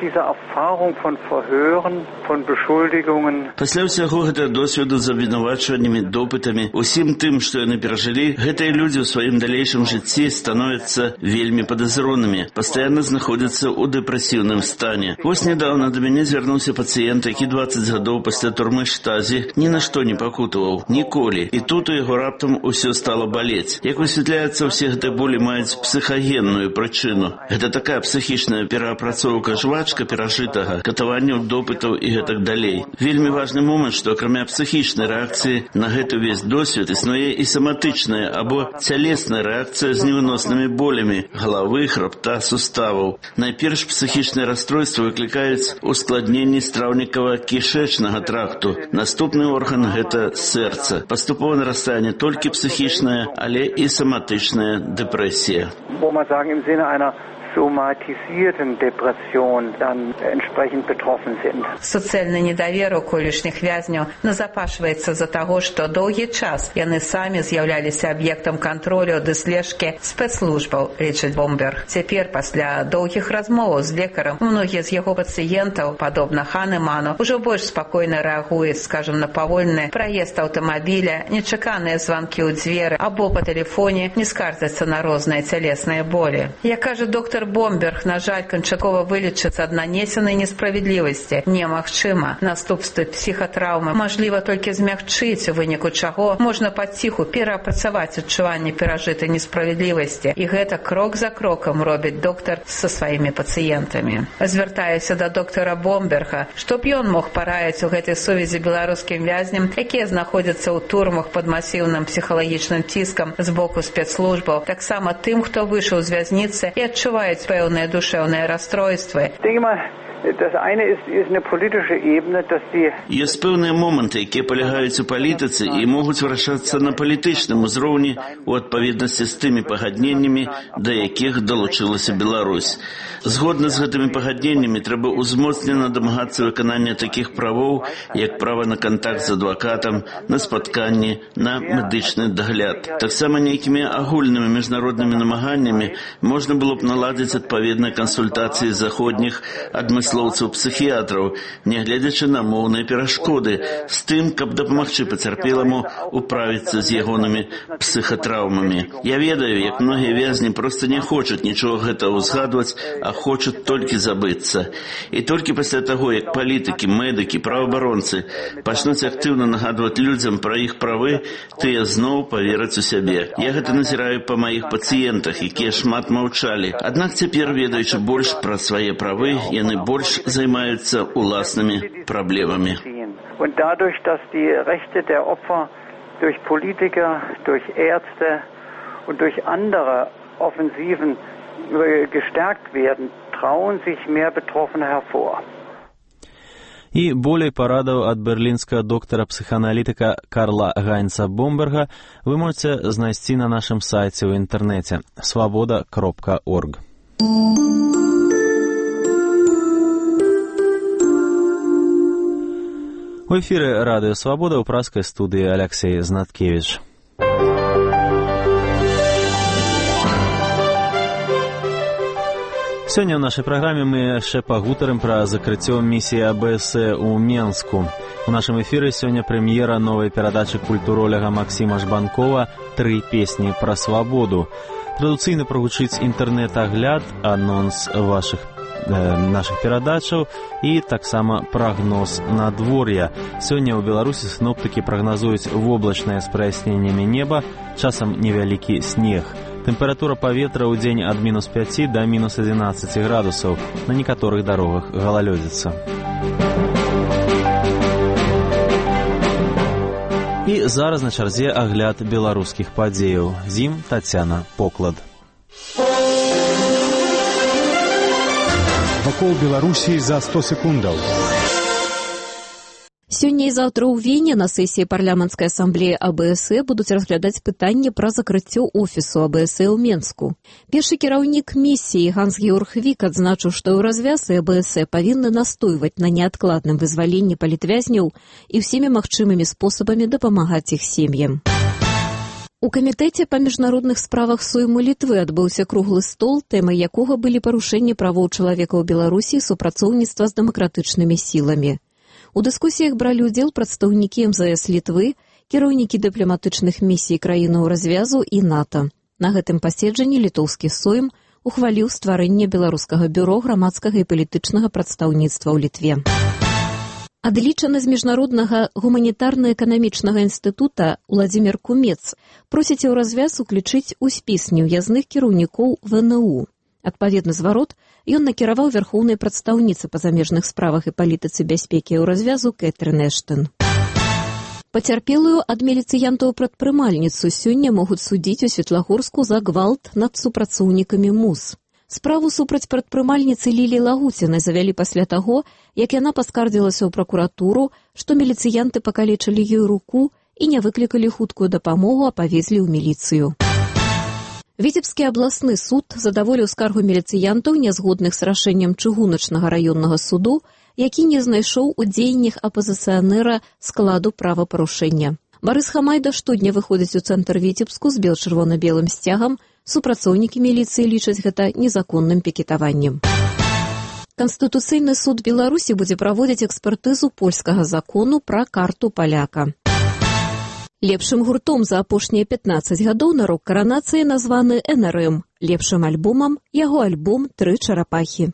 Пасля ўсяго гэтага досведу з абвінавачваннямі, допытамі, усім тым, што яны перажылі, гэтыя людзі ў сваім далейшым жыцці становяцца вельмі падазронымі, пастаянна знаходзяцца ў дэпрэсіўным стане. Вось нядаўна да мяне звярнуўся пацыент, які дваццаць гадоў пасля турмы штазі ні на што не пакутаваў, ніколі. І тут у яго раптам усё стала балець. Як высвятляецца, усе гэтыя болі маюць псіхагенную прычыну. Гэта такая псіхічная пераапрацоўка жвачка перажытага, катаванняў, допытаў і гэтак далей. Вельмі важны момант, што акрамя псіхічнай рэакцыі на гэты ўвесь досвед існуе і саматычная або цялесная рэакцыя з невыноснымі болямі галавы, храбта, суставаў. Найперш псіхічныя расстройствы выклікаюць ускладненні страўнікава-кішэчнага тракту. Наступны орган – гэта сэрца. Паступова нарастае не толькі псіхічная, але і саматычная дэпрэсія. somatisierten Depression dann entsprechend betroffen sind. Социальны недавер у колішніх вязняў назапашваецца з-за таго, што доўгі час яны самі з'яўляліся аб'ектам кантролю ды слежкі спецслужбаў, лічыць Бомберг. Цяпер, пасля доўгіх размоваў з лекарам, многія з яго пацыентаў, падобна Ханеману, ужо больш спакойна рэагуюць, скажам, на павольны праезд аўтамабіля, нечаканыя званкі ў дзверы або па тэлефоне, не скардзяцца на розныя цялесныя болі. Як кажа доктар Бомберг, на жаль, канчаткова вылечыцца ад нанесенай несправядлівасці немагчыма. Наступствы псіхатраўмы мажліва толькі змягчыць, у выніку чаго можна паціху пераапрацаваць адчуванне перажытай несправядлівасці. І гэта крок за крокам робіць доктар са сваімі пацыентамі. Звяртаюся да доктара Бомберга, чтоб ён мог параіць у гэтай сувязі беларускім вязням, якія знаходзяцца ў турмах пад масіўным псіхалагічным ціскам з боку спецслужбаў, таксама тым, хто выйшаў з вязніцы і адчуваюць пэўныя душэўныя расстройствы. Ёсць пэўныя моманты, якія палягаюць у палітыцы і могуць вырашацца на палітычным узроўні у адпаведнасці з тымі пагадненнямі, да якіх далучылася Беларусь. Згодна з гэтымі пагадненнямі трэба ўзмоцнена дамагацца выканання такіх правоў, як права на кантакт з адвакатам, на спатканні, на медычны дагляд. Таксама нейкімі агульнымі міжнароднымі намаганнямі можна было б наладзіць адпаведныя кансультацыі заходніх адмыслоўцаў-псіхіятраў, нягледзячы на моўныя перашкоды, з тым, каб дапамагчы пацярпеламу управіцца з ягонымі псіхатраўмамі. Я ведаю, як многія вязні проста не хочуць нічога гэтага ўзгадваць, а хочуць толькі забыцца. І толькі пасля таго, як палітыкі, медыкі, праваабаронцы пачнуць актыўна нагадваць людзям пра іх правы, тыя зноў павераць у сябе. Я гэта назіраю па маіх пацыентах, якія шмат маўчалі. Аднак цяпер, ведаючы больш пра свае правы, яны больш займаюцца уласнымі праблемамі. Und dadurch, dass die Rechte der Opfer durch Politiker, durch Ärzte und durch andere Offensiven gestärkt werden, trauen sich mehr Betroffene hervor. І болей парадаў ад берлінскага доктара-псіхааналітыка Карла Гайнца Бомберга вы можете знайсці на нашым сайце ў інтэрнэце свабода кропка орг. У эфіры радыё «Свабода» ў праскай студыі Алексей Знаткевич. Сёння ў нашай праграме мы яшчэ пагутарым пра закрыццё місіі А Бэ Эс Э ў Менску. У нашым эфіры сёння прэм'ера новай перадачы культуроляга Максіма Жбанкова «Тры песні пра свабоду». Традыцыйна прагучыць інтэрнэт-агляд, анонс вашых наших перадачаў і таксама прагноз надвор'я. Сёння ў Беларусі сіноптыкі прагназуюць воблачнае з праясненнямі неба, часам невялікі снег. Тэмпература паветра ў дзень ад мінус пяці да мінус адзінаццаці градусаў, на некаторых дарогах галалёдзіца. І зараз на чарзе агляд беларускіх падзеяў. З ім Тацяна Поклад. Вакол Беларусі за сто секундаў. Сёння і заўтра ў Вене на сесіі парламенцкай асамблеі А Бэ Эс Э будуць разглядаць пытанне пра закрыццё офісу А Бэ Эс Э ў Менску. Першы кіраўнік місіі Ганс-Георг Вік адзначыў, што ў развязцы А Бэ Эс Э павінны настойваць на неадкладным вызваленні палітвязняў і ўсімі магчымымі спосабамі дапамагаць іх сем'ям. У камітэце па міжнародных справах Сойму Літвы адбыўся круглы стол, тэмай якога былі парушэнні правоў чалавека ў Беларусі і супрацоўніцтва з дэмакратычнымі сіламі. У дыскусіях бралі ўдзел прадстаўнікі Эм Зэ Эс Літвы, кіраўнікі дыпламатычных місій краінаў развязу і НАТО. На гэтым паседжанні літоўскі Сойм ухваліў стварэнне беларускага бюро грамадскага і палітычнага прадстаўніцтва ў Літве. Адлічаны з міжнароднага гуманітарна-эканамічнага інстытута Уладзімір Кумец просіць у развяз уключыць у спіс неўязных кіраўнікоў Вэ Эн У. Адпаведны зварот ён накіраваў вярхоўнай прадстаўніцы па замежных справах і палітыцы бяспекі ў развязу Кэтрын Эштон. Пацярпелую ад міліцыянтаў-прадпрымальніцу сёння могуць судзіць у Светлагорску за гвалт над супрацоўнікамі МУЗ. Справу супраць прадпрымальніцы Лілі Лагуцінай завялі пасля таго, як яна паскардзілася ў пракуратуру, што міліцыянты пакалечылі ёй руку і не выклікалі хуткую дапамогу, а павезлі ў міліцыю. Віцебскі абласны суд задаволіў скаргу міліцыянтаў, нязгодных з рашэннем чыгуначнага раённага суду, які не знайшоў у дзеяннях апазіцыянера складу правапарушэння. Барыс Хамайда штодня выходзіць у цэнтр Віцебску з бел-чырвона-белым сцягам. Супрацоўнікі міліцыі лічаць гэта незаконным пікетаваннем. Канстытуцыйны суд Беларусі будзе праводзіць экспертызу польскага закону пра карту паляка. Лепшым гуртом за апошнія пятнаццаць гадоў на рок-каранацыі названы эн эр эм. Лепшым альбомам яго альбом «Тры чарапахі».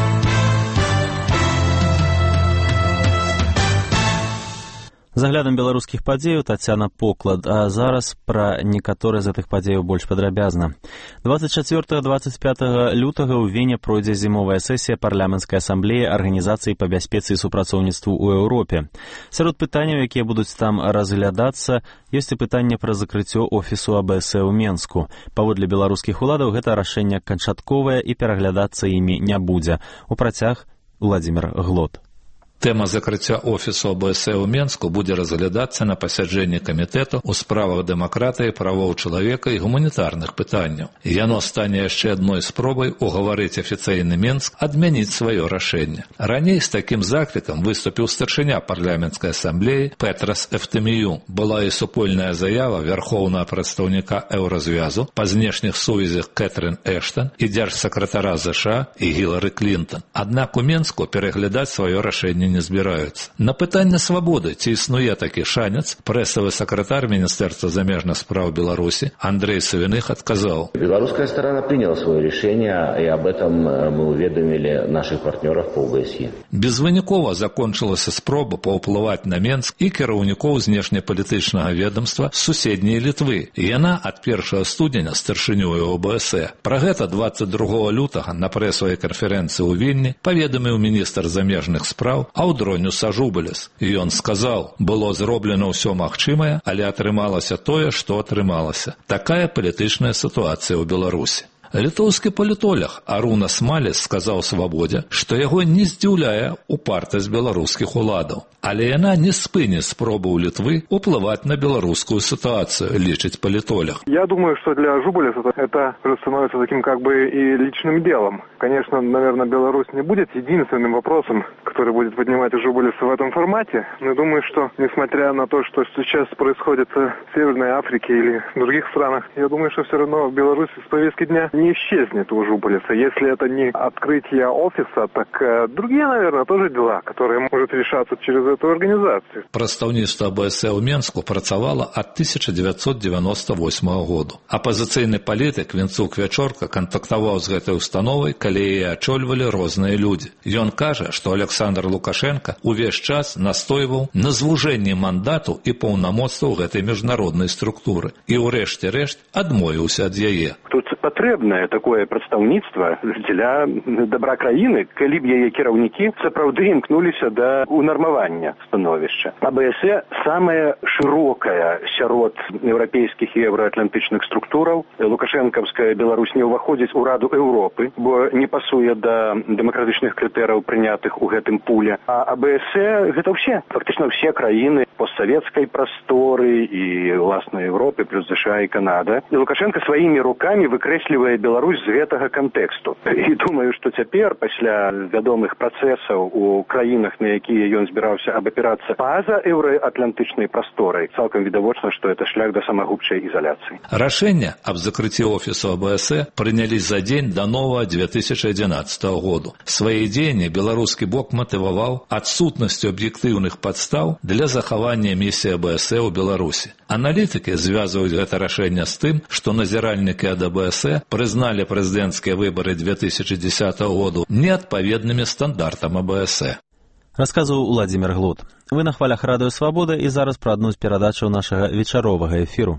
З аглядам беларускіх падзеяў Тацяна Поклад, а зараз пра некаторыя з гэтых падзеяў больш падрабязна. двадцать четвёртого — двадцать пятого лютага ў Вене пройдзе зімовая сесія парламенцкай асамблеі Арганізацыі па бяспецы і супрацоўніцтву ў Еўропе. Сярод пытанняў, якія будуць там разглядацца, ёсць і пытанне пра закрыццё офісу а бэ эс э ў Менску. Паводле беларускіх уладаў гэта рашэнне канчатковае і пераглядацца імі не будзе. У працяг Владзімір Глот. Тэма закрыцця офісу а бэ эс э ў Менску будзе разглядацца на пасяджэнні камітэту ў справах дэмакратыі, правоў чалавека і гуманітарных пытанняў. Яно стане яшчэ адной спробай угаварыць афіцыйны Менск адмяніць сваё рашэнне. Раней з такім заклікам выступіў старшыня парламенцкай асамблеі Петрас Эфтэмію. Была і супольная заява вярхоўнага прадстаўніка Еўразвязу па знешніх сувязях Кэтрын Эштон і дзяржсакратара ЗША і Гілары Клінтон. Аднак у Менску пераглядаць сваё рашэнне не збіраюцца. На пытанне свабоды, ці існуе такі шанец, прэсавы сакратар Міністэрства замежных спраў Беларусі Андрей Савиных адказаў. Белорусская сторона приняла свое решение, и об этом мы уведомили наших партнеров по о бэ эс е. Безвынікова закончылася спроба паўплываць на Менск і кіраўнікоў знешнепалітычнага ведомства з суседняй Літвы. Яна ад першага студзеня старшынёю о бэ эс е. Пра гэта двадцать другого лютага на прэсавай канферэнцыі ў Вільні паведаміў міністр замежных спраў Аўдроніус Ажубалес. Ён сказаў, было зроблена ўсё магчымае, але атрымалася тое, што атрымалася. Такая палітычная сітуацыя ў Беларусі. Літоўскі палітолог Аруна Смалес сказаў «Свабодзе», што яго не здзіўляе упартасць беларускіх уладаў. Але яна не спыніць спробу ў Літвы уплываць на беларускую ситуацию, лечить политолог. Я думаю, что для Жубалеса это становится таким как бы и личным делом. Конечно, наверное, Беларусь не будет единственным вопросом, который будет поднимать Жубалеса в этом формате. Но я думаю, что несмотря на то, что сейчас происходит в Северной Африке или в других странах, я думаю, что все равно в Беларуси с повестки дня не исчезнет у Жубалеса. Если это не открытие офиса, так э, другие, наверное, тоже дела, которые могут решаться через эту организацию. Прадстаўніцтва а бэ эс э ў Менску працавала ад тысяча девятьсот девяносто восьмого году. Апазіцыйны палітык Вінцук Вячорка кантактаваў з гэтай установай, калі яе ачольвалі розныя людзі. Ён кажа, што Александр Лукашенко увесь час настойваў на звужэнні мандату і паўнамоцтваў гэтай міжнароднай структуры і ўрэшце рэшт адмовіўся ад яе. Тут патрэбнае такое прадстаўніцтва для дабра краіны, калі б яе кіраўнікі сапраўды імкнуліся да унармавання становішча. а бэ эс э самая шырокая сярод еўрапейскіх і еўраатлантычных структураў. Лукашэнкаўская Беларусь не ўваходзіць у Раду Еўропы, бо не пасуе да дэмакратычных крытэрыяў, прынятых у гэтым пуле. А а бэ эс э гэта ўсе, фактычна ўсе краіны постсавецкай прасторы і уласнай Еўропы, плюс ЗША і Канада. І Лукашенко сваімі рукамі выкрэслівае Беларусь з гэтага кантэксту. І думаю, што цяпер, пасля вядомых працэсаў у краінах, на якія ён збіраўся абапірацца па-за еўраатлантычнай прасторай, цалкам відавочна, што это шлях да самагубчай ізаляцыі. Рашэнне аб закрыцці офісу а бэ эс э прынялі за дзень да новага две тысячи одиннадцатого году. Свае дзеянні беларускі бок матываваў адсутнасцю аб'ектыўных падстаў для захавання місіі а бэ эс э ў Беларусі. Аналітыкі звязваюць гэта рашэнне з тым, што назіральнікі ад а бэ эс э прызналі прэзідэнцкія выбары две тысячи десятого году неадпаведнымі стандартам а бэ эс э. Расказваў Владзімір Глот. Вы на хвалях Радыё Свабода і зараз пра адну з перадачаў нашага вечаровага эфіру.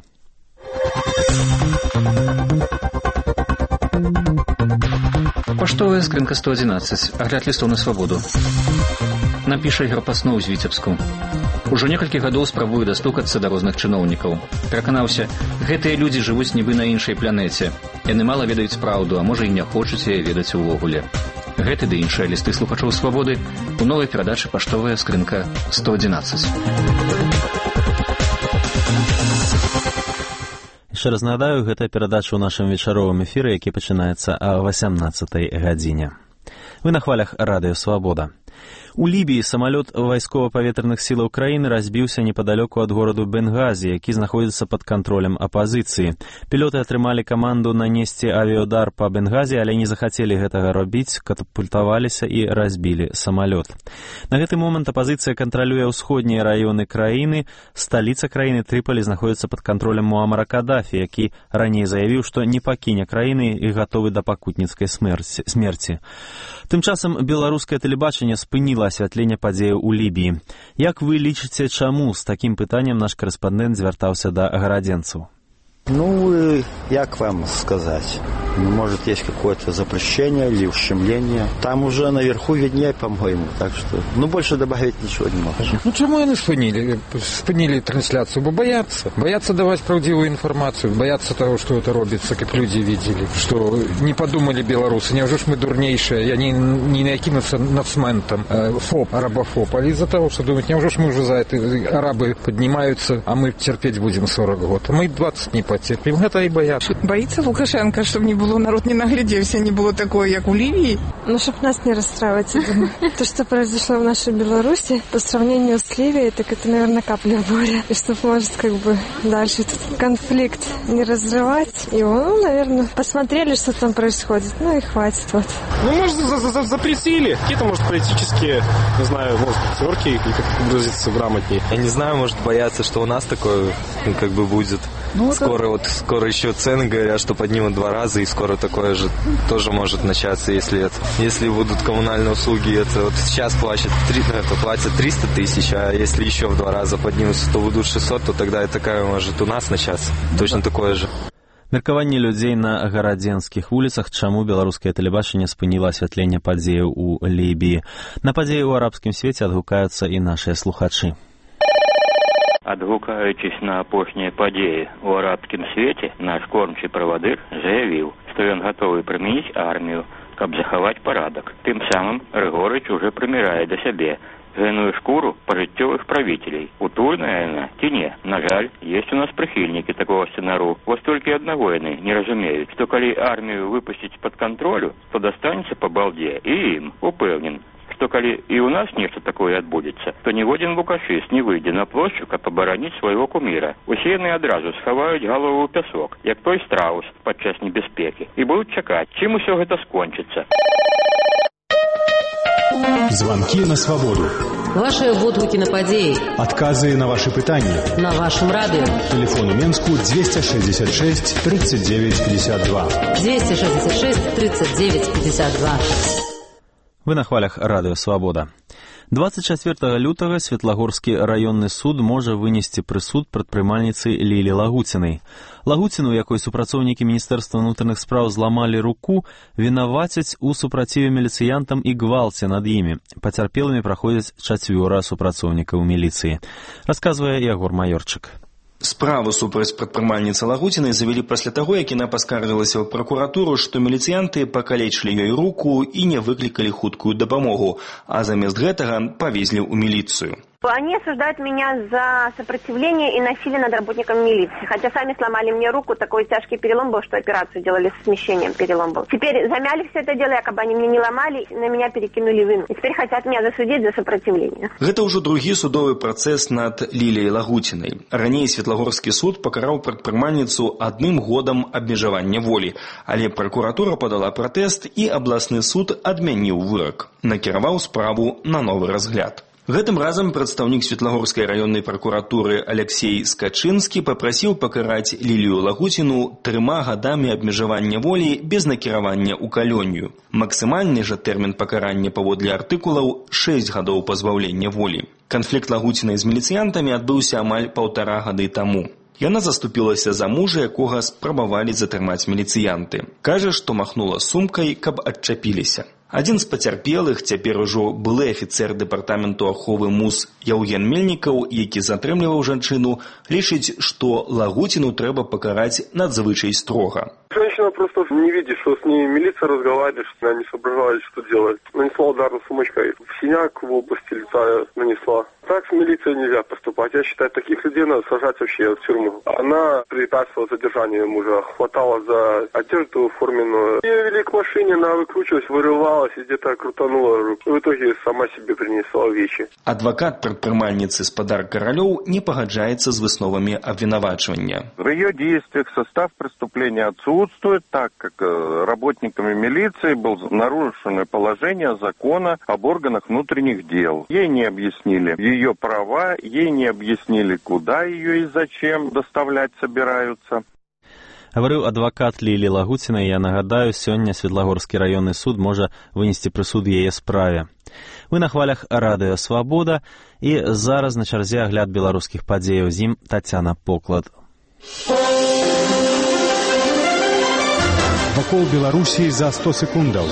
Паштовая скрынка сто одиннадцать. Агляд лістоў на свабоду. Нам піша Ігор Пасноў з Віцебску. Ужо некалькі гадоў спрабую дастукацца да розных чыноўнікаў. Пераканаўся, гэтыя людзі жывуць нібы на іншай планеце. Яны мала ведаюць праўду, а можа і не хочуць яе ведаць увогуле. Гэты ды іншыя лісты слухачоў свабоды у новай перадачы «Паштовая скрынка сто одиннадцать». Яшчэ раз нагадаю, гэта перадача ў нашым вечаровым эфіры, які пачынаецца о васямнаццатай гадзіне. Вы на хвалях Радыё Свабода. У Лібіі самалёт вайскова-паветраных сілаў краіны разбіўся непадалёку ад гораду Бенгазі, які знаходзіцца пад кантролем апазіцыі. Пілоты атрымалі каманду нанесці авіяудар па Бенгазі, але не захацелі гэтага рабіць, катапультаваліся і разбілі самалёт. На гэты момант апазіцыя кантралюе ўсходнія раёны краіны. Сталіца краіны Трыполі знаходзіцца пад кантролем Муамара Кадафі, які раней заявіў, што не пакіне краіны і гатовы да пакутніцкай смерці. Тым часам беларускае тэлебачанне спыніла асвятленне падзеяў у Лібіі. Як вы лічыце, чаму? З такім пытаннем наш корэспандэнт звяртаўся да гарадзенцаў. Ну, як вам сказать? Может, есть какое-то запрещение или ущемление. Там уже наверху виднее, по-моему. Так что, ну, больше добавить ничего не могу. Ну, чему они спынили? Спынили трансляцию? Бо боятся. Боятся давать правдивую информацию. Боятся того, что это робится, как люди видели. Что не подумали белорусы. Неужели ж мы дурнейшие? И они не накинутся нацментом. Фоб, арабофоб. А из-за того, что думают, неужели ж мы уже за это арабы поднимаются, а мы терпеть будем сорок год. А мы двадцать не потерпим. Это и боятся. Боится Лукашенко, чтобы не было, народ не наглядевся, не было такое, как у Ливии. Ну, чтобы нас не расстраивать, я думаю. То, что произошло в нашей Беларуси, по сравнению с Ливией, так это, наверное, капля в море. И чтобы, может, как бы дальше этот конфликт не разрывать его, ну, наверное, посмотрели, что там происходит, ну и хватит, вот. Ну, может, за -за -за запретили. Какие-то, может, политические, не знаю, может, терки, или как выразиться грамотнее. Я не знаю, может, боятся, что у нас такое, ну, как бы будет. Ну, скоро, вот, скоро еще цены говорят, что поднимут два раза, и скоро такое же тоже может начаться, если это. Если будут коммунальные услуги, это вот сейчас платят, это, платят триста тысяч, а если еще в два раза поднимутся, то будут шестьсот, то тогда и такая может у нас начаться. Точно такое же. Меркаванне людзей на гарадзенскіх вуліцах, чаму беларускае тэлебачанне спыніла асвятленне падзеяў у Лібіі. На падзеі ў арабскім свеце адгукаюцца і нашыя слухачы. Адгукаючись на апошнія падзеі ў арабскім свеце, наш кормчы правадыр заявіў, што ён гатовы прымяніць армію, каб захаваць парадак. Тым самым Рыгорыч уже прымірае да сябе гэную шкуру пажыццёвых правителей. Утульная яна ці не? На жаль, есть у нас прыхільнікі такого сцэнару. Вось толькі аднаго яны не разумеюць, што калі армію выпусціць пад кантролю, то дастанецца па балде і ім. Упэўнен, што калі і ў нас нешта такое адбудзецца, то ніводзін лукашыст не выйдзе на плошчу, каб абараніць свайго куміра. Усе яны адразу схаваюць галову ў пясок, як той страус падчас небяспекі, і будуць чакаць, чым усё гэта скончыцца. Звонки на свободу. Ваши водгуки на подеи. Отказы на ваши пытания. На вашем радио. Телефон у Менску двести шестьдесят шесть тридцать девять пятьдесят два. двести шестьдесят шесть тридцать девять пятьдесят два. Вы на хвалях Радыё Свабода. дваццаць чацвёртага лютага Светлагорскі раённы суд можа вынесці прысуд прадпрымальніцы Лілі Лагуцінай. Лагуціну, якой супрацоўнікі Міністэрства ўнутраных спраў зламалі руку, вінавацяць у супраціве міліцыянтам і гвалце над імі. Пацярпелымі праходзяць чацвёра супрацоўнікаў міліцыі. Расказвае Ягор Маёрчык. Справу супраць прадпрымальніцы Лагуцінай завялі пасля таго, як яна паскаржылася ў пракуратуру, што міліцыянты пакалечылі ёй руку і не выклікалі хуткую дапамогу, а замест гэтага павезлі ў міліцыю. Они осуждают меня за сопротивление и насилие над работниками милиции. Хотя сами сломали мне руку, такой тяжкий перелом был, что операцию делали с смещением, перелом был. Теперь замяли все это дело, якобы они мне не ломали, на меня перекинули вину. И теперь хотят меня засудить за сопротивление. Гэта ўжо другі судовы працэс над Ліліяй Лагуцінай. Раней Светлагорскі суд пакараў прадпрымальніцу адным годам абмежавання волі, але пракуратура падала пратэст і абласны суд адмяніў вырак. Накіраваў справу на новы разгляд. Гэтым разам прадстаўнік Светлагорскай раённай пракуратуры Алексей Скачынскі папрасіў пакараць Лілію Лагуціну трыма гадамі абмежавання волі без накіравання ў калонію. Максімальны жа тэрмін пакарання паводле артыкулаў шэсць гадоў пазбаўлення волі. Канфлікт Лагуцінай з міліцыянтамі адбыўся амаль паўтара гады таму. Яна заступілася за мужа, якога спрабавалі затрымаць міліцыянты. Кажа, што махнула сумкай, каб адчапіліся. Адзін з пацярпелых, цяпер ужо былы афіцэр дэпартаменту аховы МУС Яўген Мельнікаў, які затрымліваў жанчыну, лічыць, што Лагутіну трэба пакараць надзвычай строга. Женщина просто не видит, что с ней милиция разговаривает, что она не соображает, что делать. Нанесла удар на сумочкой. Синяк в области лица нанесла. Так с милицией нельзя поступать. Я считаю, таких людей надо сажать вообще в тюрьму. Она препятствовала задержанию мужа, хватала за одежду форменную. Ее вели к машине, она выкручивалась, вырывалась и где-то крутанула руку. В итоге сама себе принесла вещи. Адвокат прадпрымальніцы Спадар Каралёў не пагаджаецца з высновамі абвінавачвання. В ее действиях состав преступления отсутствует, так как работниками милиции было нарушено положение закона об органах внутренних дел. Ей не объяснили ее права, ей не объяснили, куда ее и зачем доставлять собираются. Гаварыў адвакат Лілі Лагуцінай. Я нагадаю, сёння Светлагорскі раённы суд можа вынесці прысуд яе справе. Вы на хвалях радыё «Свабода», і зараз на чарзе агляд беларускіх падзеяў. З ім Тацяна Поклад. Вакол Беларусі за сто секундаў.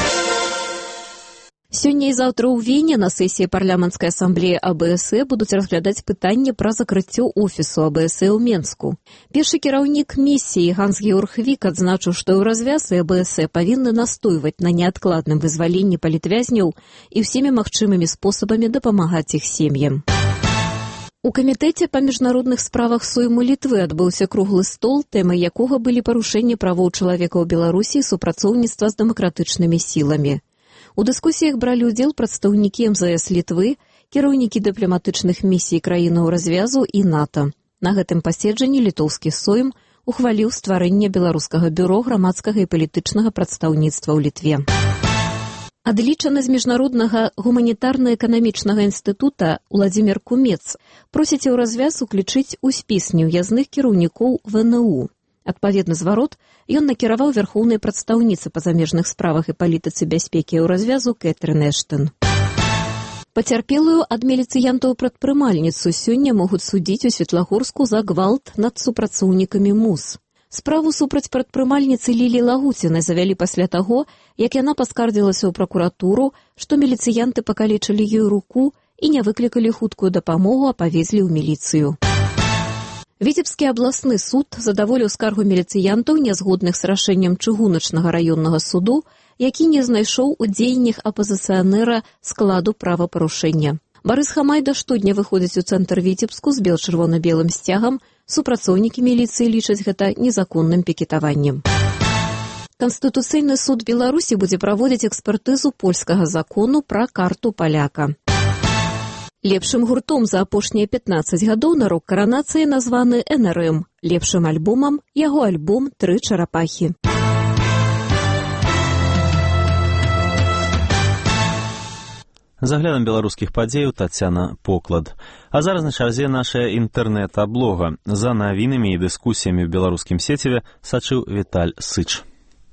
Сёння і заўтра ў Вене на сесіі парламенцкай асамблеі А Бэ Эс Э будуць разглядаць пытанне пра закрыццё офісу А Бэ Эс Э ў Менску. Першы кіраўнік місіі Ганс-Георг Вік адзначыў, што еўразвяз і А Бэ Эс Э павінны настойваць на неадкладным вызваленні палітвязняў і ўсімі магчымымі спосабамі дапамагаць іх сем'ям. У камітэце па міжнародных справах Сойму Літвы адбыўся круглы стол, тэмай якога былі парушэнні правоў чалавека ў Беларусі і супрацоўніцтва з дэмакратычнымі сіламі. У дыскусіях бралі ўдзел прадстаўнікі Эм Зэ Эс Літвы, кіраўнікі дыпламатычных місій краінаў развязу і НАТО. На гэтым паседжанні літоўскі Сойм ухваліў стварэнне беларускага бюро грамадскага і палітычнага прадстаўніцтва ў Літве. Адлічаны з міжнароднага гуманітарна-эканамічнага інстытута Уладзімір Кумец просіць еўразвяз уключыць у спіс неўязных кіраўнікоў В Н У. Адпаведны зварот ён накіраваў вярхоўнай прадстаўніцы па замежных справах і палітыцы бяспекі еўразвязу Кэтрын Эштон. Пацярпелую ад міліцыянтаў-прадпрымальніцу сёння могуць судзіць у Светлагорску за гвалт над супрацоўнікамі МУС. Справу супраць прадпрымальніцы Лілі Лагуцінай завялі пасля таго, як яна паскардзілася ў пракуратуру, што міліцыянты пакалечылі ёй руку і не выклікалі хуткую дапамогу, а павезлі ў міліцыю. Віцебскі абласны суд задаволіў скаргу міліцыянтаў, нязгодных з рашэннем чыгуначнага раённага суду, які не знайшоў у дзеяннях апазіцыянера складу правапарушэння. Барыс Хамайда штодня выходзіць у цэнтр Віцебску з бел-чырвона-белым сцягам, супрацоўнікі міліцыі лічаць гэта незаконным пікетаваннем. Канстытуцыйны суд Беларусі будзе праводзіць экспертызу польскага закону пра карту паляка. Лепшым гуртом за апошнія пятнаццаць гадоў на рок-каранацыі названы Эн Эр Эм, лепшым альбомам яго альбом «Тры чарапахі». З аглядам беларускіх падзеяў Тацяна Поклад. А зараз на чарзе наша інтэрнэт-аблога. За навінамі і дыскусіямі ў беларускім сеціве сачыў Віталь Сыч.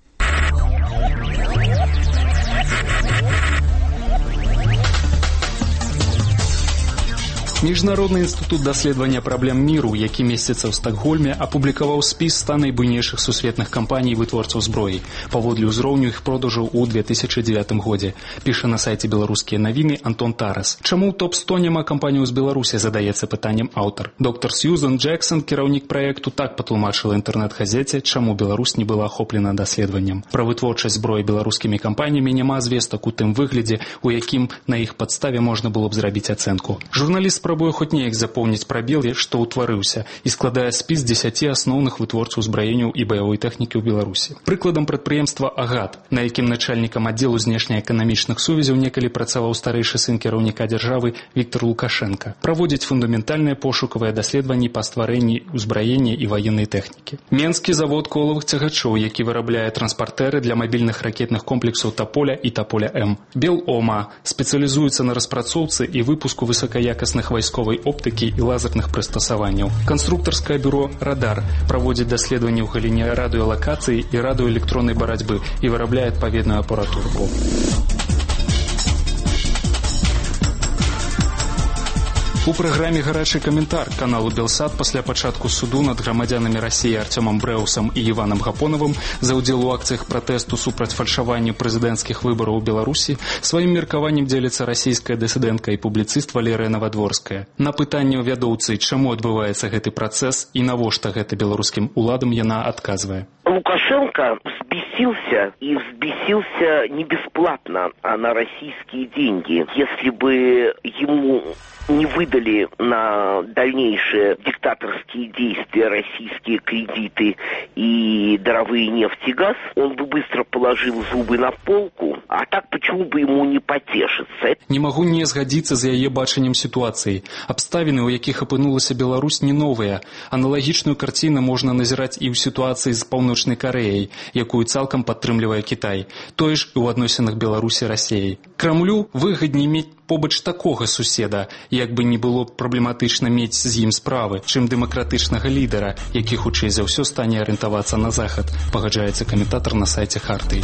Міжнародны інстытут даследавання праблем міру, які месціцца ў Стакгольме, апублікаваў спіс ста найбуйнейшых сусветных кампаній вытворцаў зброі паводле ўзроўню іх продажаў у две тысячы дзевятым годзе. Піша на сайце беларускія навіны Антон Тарас. Чаму ў топ сто няма кампанію з Беларусі, задаецца пытаннем аўтар. Доктор Сьюзан Джексон, кіраўнік праекту, так патлумачыла інтэрнэт-газеце, чаму Беларусь не была ахоплена даследаваннем. Пра вытворчасць зброі беларускімі кампаніямі няма звестак у тым выглядзе, у якім на іх падставе можна было б зрабіць ацэнку. Журналіст спрабуе хоць неяк запоўніць прабел, што ўтварыўся, і складае спіс дзесяці асноўных вытворцаў узбраенняў і баявой тэхнікі ў Беларусі. Прыкладам прадпрыемства «Агат», на якім начальнікам аддзелу знешнеэканамічных сувязяў некалі працаваў старэйшы сын кіраўніка дзяржавы Віктор Лукашенка, праводзіць фундаментальныя пошукавыя даследаванні па стварэнні ўзбраення і ваеннай тэхнікі. Менскі завод колавых цягачоў, які вырабляе транспартэры для мабільных ракетных комплексаў «Таполя» і «Таполя-М». Белома спецыялізуецца на распрацоўцы і выпуску высокаякасных вайсковай оптыкі і лазерных прыстасаванняў. Канструктарскае бюро «Радар» праводзіць даследаванні ў галіне радыёлакацыі і радыёэлектроннай барацьбы і вырабляе адпаведную апаратуру. У У праграме гарачы каментар каналу Белсат пасля пачатку суду над грамадзянамі Расіі Артёмам Брэусам і Іванам Гапонавым за ўдзел у акцыях пратэсту супраць фальшавання прэзідэнцкіх выбараў у Беларусі сваім меркаваннем дзеліцца расійская дысідэнтка і публіцыст Валерыя Навадворская. На пытанне ў вядоўцы, чаму адбываецца гэты працэс і навошта гэта беларускім уладам, яна адказвае. Лукашенко взбесился, и взбесился не бесплатно, а на российские деньги. Если бы ему не выдали на дальнейшие диктаторские действия российские кредиты и даровые нефть и газ, он бы быстро положил зубы на полку, а так почему бы ему не потешиться? Не могу не згадзіцца з яе бачаннем сітуацыі. Абставіны, у якіх апынулася Беларусь, не новыя. Аналагічную карціну можна назіраць і ў сітуацыі з Паўночнай Карэяй, якую цалкам падтрымлівае Кітай. Тое ж і ў адносінах Беларусі Расіяй. Крамлю выгадней мець побач такога суседа, як бы не было праблематычна мець з ім справы, чым дэмакратычнага лідара, які хутчэй за ўсё стане арыентавацца на захад, пагаджаецца каментатар на сайце Хартыі.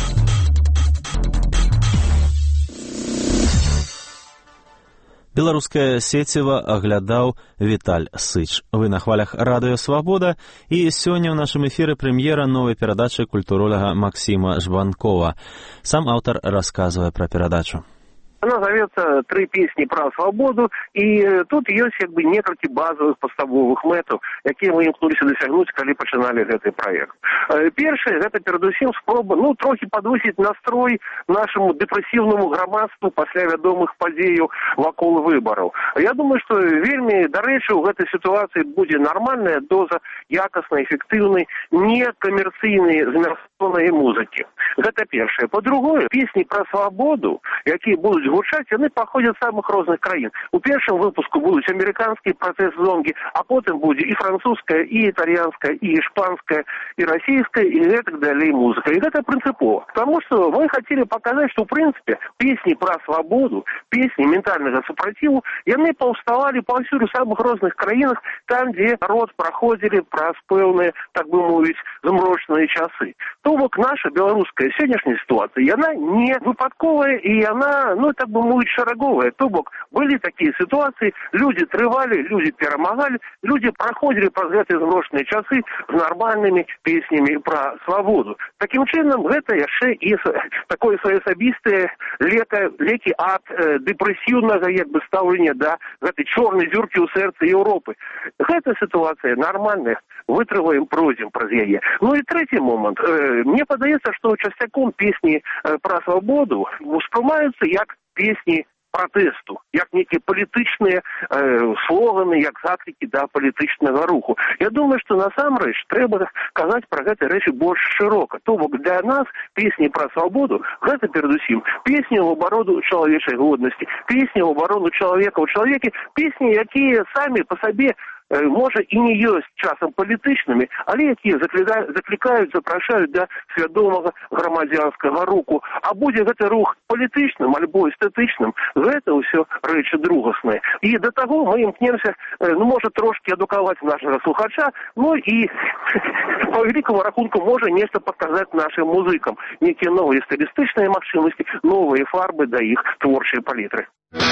Беларускае сеціва аглядаў Віталь Сыч. Вы на хвалях радыё «Свабода», і сёння ў нашым эфіры прэм'ера новай перадачы культуролага Максима Жбанкова. Сам аўтар расказвае пра перадачу. Она зовется «Три песни про свободу», и тут есть как бы некалькі базовых паставовых мэтаў, якія мы імкнуліся дасягнуць, калі пачыналі гэты праект. Першае, гэта перадусім спроба, ну, трохі падвысіць настрой нашаму дэпрэсіўнаму грамадству пасля вядомых падзеяў вакол выбараў. Я думаю, што вельмі, дарэчы, у гэтай сітуацыі будзе нармальная доза якаснай, эфектыўнай, некамерцыйнай змярсонай музыкі. Гэта першае. Па-другое, песні пра свабоду, якія будуць гучаць, яны паходзяць з самых розных краін. У першым выпуску будуць амерыканскі пратэст-зонгі, а потым будзе і французская, і італьянская, і іспанская, і расійская, і гэтак далей музыка. І гэта прынцыпова. Таму што мы хацелі паказаць, што, ў прынцыпе, песні пра свабоду, песні ментальнага супраціву, яны паўставалі паўсюль у самых розных краінах, там, дзе народ праходзілі праз пэўныя, так бы мовіць, змрочныя часы. То бок наша беларуская сённяшняя ситуация, и она не выпадковая, и она, ну, так бы мовить, шараговая. То бок, были такие ситуации, люди трывали, люди перемагали, люди проходили праз гэтыя змрочныя часы с нормальными песнями про свободу. Таким чынам, гэта яшчэ і такое своеасабістае лекі, лекі ад э, дэпрэсіўнага, як бы, стаўлення да гэтай чорнай дзюркі ў сэрцы Еўропы. Гэта ситуация нормальная, вытрываем, пройдем праз яе. Ну и третий момент. Э, мне падаецца, што часцяком песні э, пра свабоду успрымаюцца як песні пратэсту, як некія палітычныя э, слоганы, як заклікі да палітычнага руху. Я думаю, што насамрэч трэба казаць пра гэты рэчы больш шырока. То бок для нас песні пра свабоду гэта перадусім песні ў абарону чалавечай годнасці, песні ў абарону чалавека ў чалавеке, песні, якія самі па сабе можа і не ёсць часам палітычнымі, але якія заклікаюць, запрашаюць да свядомага грамадзянскага руху. А будзе гэты рух палітычным альбо эстэтычным, гэта ўсё рэчы другасныя. І да таго мы імкнемся, ну, можа, трошкі адукаваць нашага слухача, ну і по великому рахунку можа нешта паказаць нашим музыкам, некія новыя стылістычныя магчымасці, новыя фарбы да іх творчай палітры.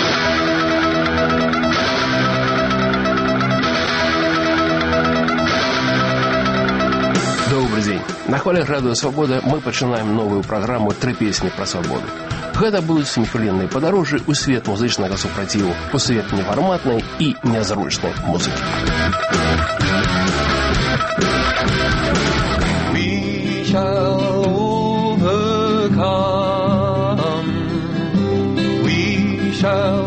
Добрый день. На хвалях радыё «Свабода» мы пачынаем новую праграму «Тры песні пра свабоду». Гэта будуць смехуленныя падарожжы ў свет музычнага супраціву, у свет нефарматнай і нязручнай музыкі. We shall overcome. We shall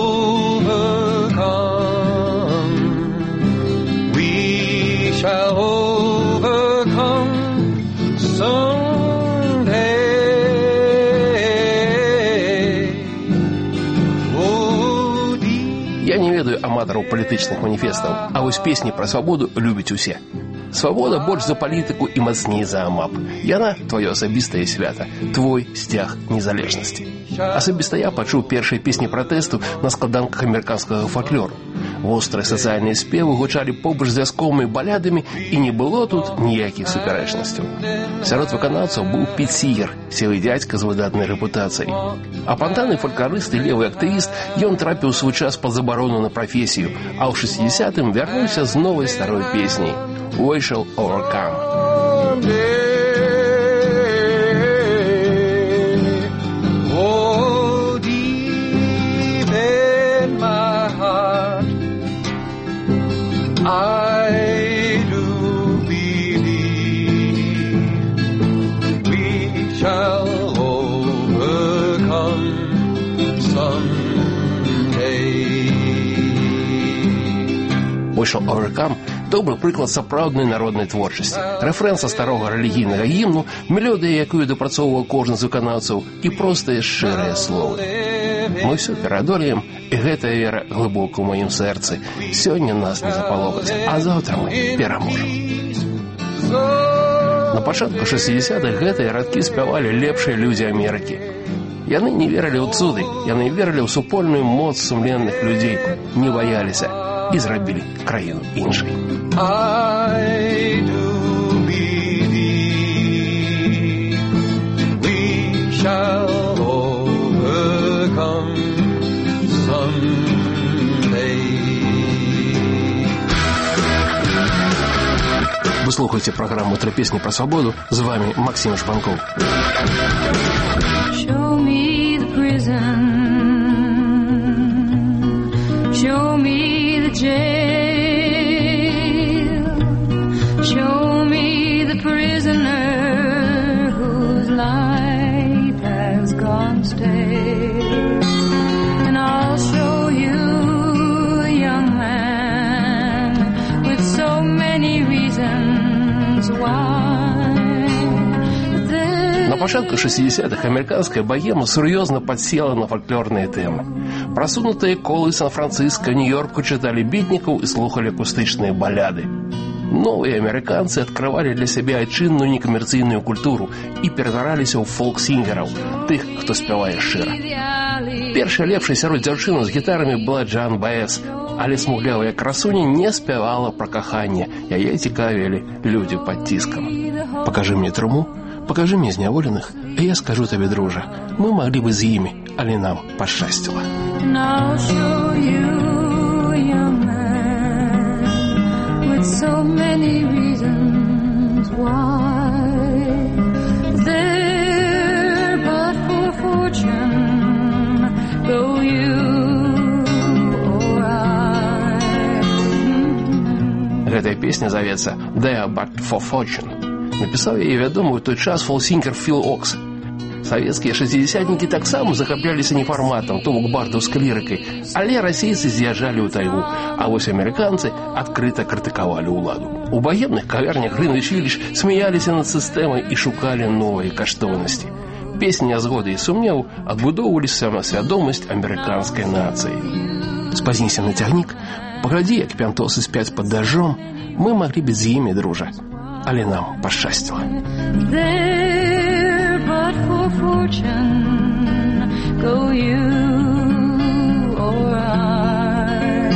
overcome. We shall overcome. Я не ведаю аматараў палітычных маніфестаў, а вось песні пра свабоду любяць усе. Свабода больш за палітыку і мацней за амап. Яна тваё асабістае свята, твой сцяг незалежнасці. Асабіста я пачуў першыя песні пратэсту на складанках амерыканскага фольклору. Вострыя сацыяльныя спевы гучалі побач з вясковымі балядамі, і не было тут ніякіх супярэчнасцяў. Сярод выканаўцаў быў Піт Сігер, сівы дзядзька з выдатнай рэпутацыяй. Апантаны фалькларыст і левы актывіст, ён трапіў свой час пад забарону на прафесію, а ў шэсцідзесятым вярнуўся з новай старой песняй «We shall overcome». I do believe we shall overcome someday. We shall overcome – добрый прыклад сапраўднай народнай творчасці. Рэфрэн са старога рэлігійнага гімну, мелодыя, якую дапрацоўваў кожны з выканаўцаў, і простыя шчырыя словы. Мы ўсё пераадолеем, і гэтая вера глыбока ў маім сэрцы. Сёння нас не запалохаць, а заўтра мы пераможам. На пачатку шэсцідзесятых гэтыя радкі спявалі лепшыя людзі Амерыкі. Яны не верылі ў цуды, яны верылі ў супольную моц сумленных людзей, не баяліся і зрабілі краіну іншай. I do believe we shall overcome someday. Вы слухаете программу «Три песни про свободу». С вами Максим Шпанков. Show me the prison. Show me the jail. Show me the prisoner whose life has gone stale. And I'll show you a young man with so many reasons why. На пачатку шэсцідзесятых амерыканская богема сур'ёзна падсела на фальклорныя тэмы. Прасунутыя колы Сан-Францыска, Нью-Йорку чыталі бітнікаў і слухалі акустычныя баляды. Новыя амерыканцы адкрывалі для сябе айчынную некамерцыйную культуру і ператвараліся ў фолк-сінгераў, тых, хто спявае шчыра. Першая лепшая сярод дзяўчыну з гітарамі была Джан Баэс, але смуглявая красуня не спявала пра каханне, яе цікавілі людзі пад ціскам. Пакажы мне труму, покажи мне зняволеных, і я скажу табе, дружа, мы маглі бы з імі, але нам пашчасціла. So many reasons why there, but for fortune, go you or I. Гэтая песня завецца «There, but for fortune». Напісаў яе вядомы ў той час фолк-сінгер Філ Окс. Савецкія шэсцідзесятнікі таксама захапляліся не фарматам, то бок бардаўскай лірыкай, але расейцы з'язджалі ў тайгу, а вось амерыканцы адкрыта крытыкавалі ўладу. У багемных кавярнях Гринвіч Вілідж смяяліся над сістэмай і шукалі новыя каштоўнасці. Песні нязгоды і сумневу адбудоўвалі самасвядомасць амерыканскай нацыі. Спазніся на цягнік, паглядзі, як пянтосы спяць пад дажджом, мы маглі б з імі, дружа, але нам пашчасціла. But for fortune, go you or I.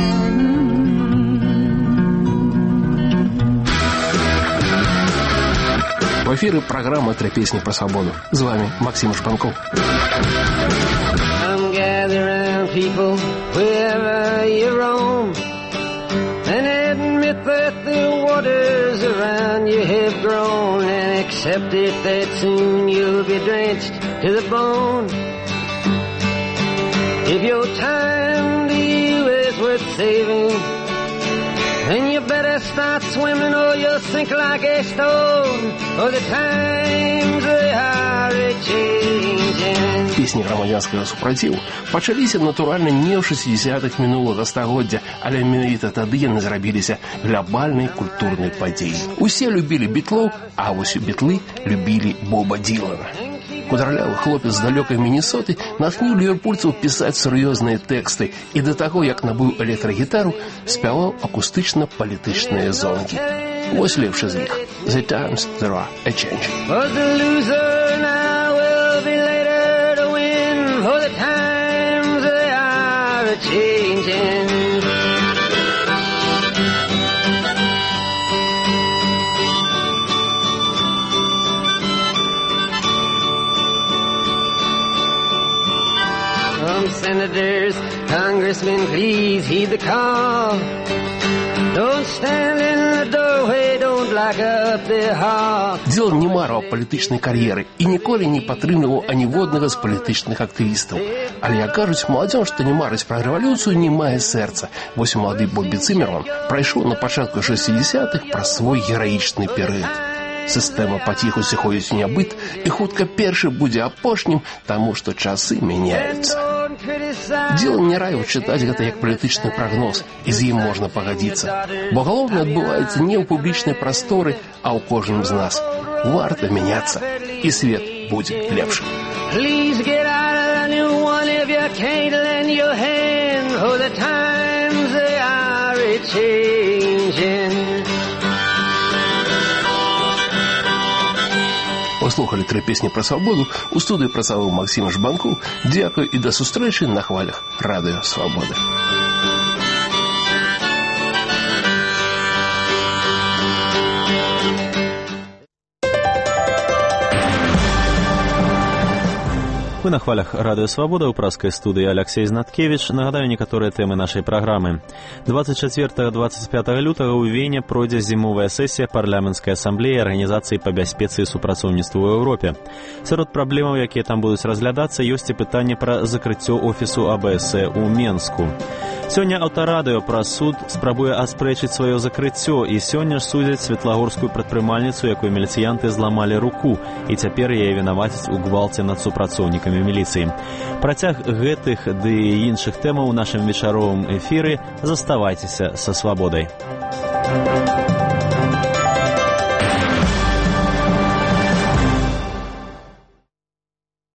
В эфире программа «Три песни про свободу». С вами Максим Шпанков. Come gather round, people, wherever you roam, and admit that the waters around you have grown, and accept it that soon you'll be drenched to the bone. If your time to you is worth saving, then you better start swimming or you'll sink like a stone, for the times they are a-changing. Песні грамадзянскага супраціву пачаліся, натуральна, не ў шэсцідзесятых мінулага стагоддзя, але менавіта тады яны зрабіліся глобальнай культурнай падзеяй. Усе любілі бітлоў, а вось бітлы любілі Боба Ділана. Кудралявы хлопец з далёкай Міннесоты натхніў ліверпульцаў пісаць сур'ёзныя тэксты і да таго, як набыў электрагітару, спяваў акустычна-палітычныя зонгі. Вось лепшы з іх. The times there are a-changing. For the loser now will be later to win, for the times they are a-changing. from senators, congressmen, please heed the call. Don't stand in the doorway, don't lock up the hall. Дзел не мараў палітычнай кар'еры і ніколі не падтрымліваў аніводнага з палітычных актывістаў. Але як кажуць, маладзёж, што не марыць пра рэвалюцыю, не мае сэрца. Вось малады Бобі Цыммерлан прайшоў на пачатку шэсцідзесятых праз свой гераічны перыяд. Сістэма паціху сыходзіць у нябыт, і хутка першы будзе апошнім, таму што часы мяняюцца. Дзелан не раіў чытаць гэта як палітычны прагноз, і з ім можна пагадзіцца. Бо галоўнае адбываецца не ў публічнай прасторы, а ў кожным з нас. Варта мяняцца, і свет будзе лепшым. Please get out of the new one if you can't lend your hand, for the times they are a-changing. Послухали три песні про свободу. У студії працював Максим Жбанков. Дякую і до зустрічі на хвалях Радіо Свободи. Мы на хвалях Радио Свобода ў праскай студыі Алексей Знаткевич. Нагадаю некаторыя тэмы нашай праграмы. двадцать четвёртага — двадцать пятага лютага ў Вене пройдзе зімовая сесія парламенцкай асамблеі Арганізацыі па бяспецы і супрацоўніцтву ў Еўропе. Сярод праблемаў, якія там будуць разглядацца, ёсць і пытанне пра закрыццё офісу А Бэ Эс Э ў Менску. Сёння аўтарадыё праз суд спрабуе аспрэчыць сваё закрыццё, і сёння ж судзяць светлагорскую прадпрымальніцу, якой міліцыянты зламалі руку, і цяпер яе вінавацяць у гвалце над супрацоўнікамі міліцыі. Працяг гэтых ды і іншых тэмаў у нашым вечаровым эфіры. Заставайцеся са свабодай.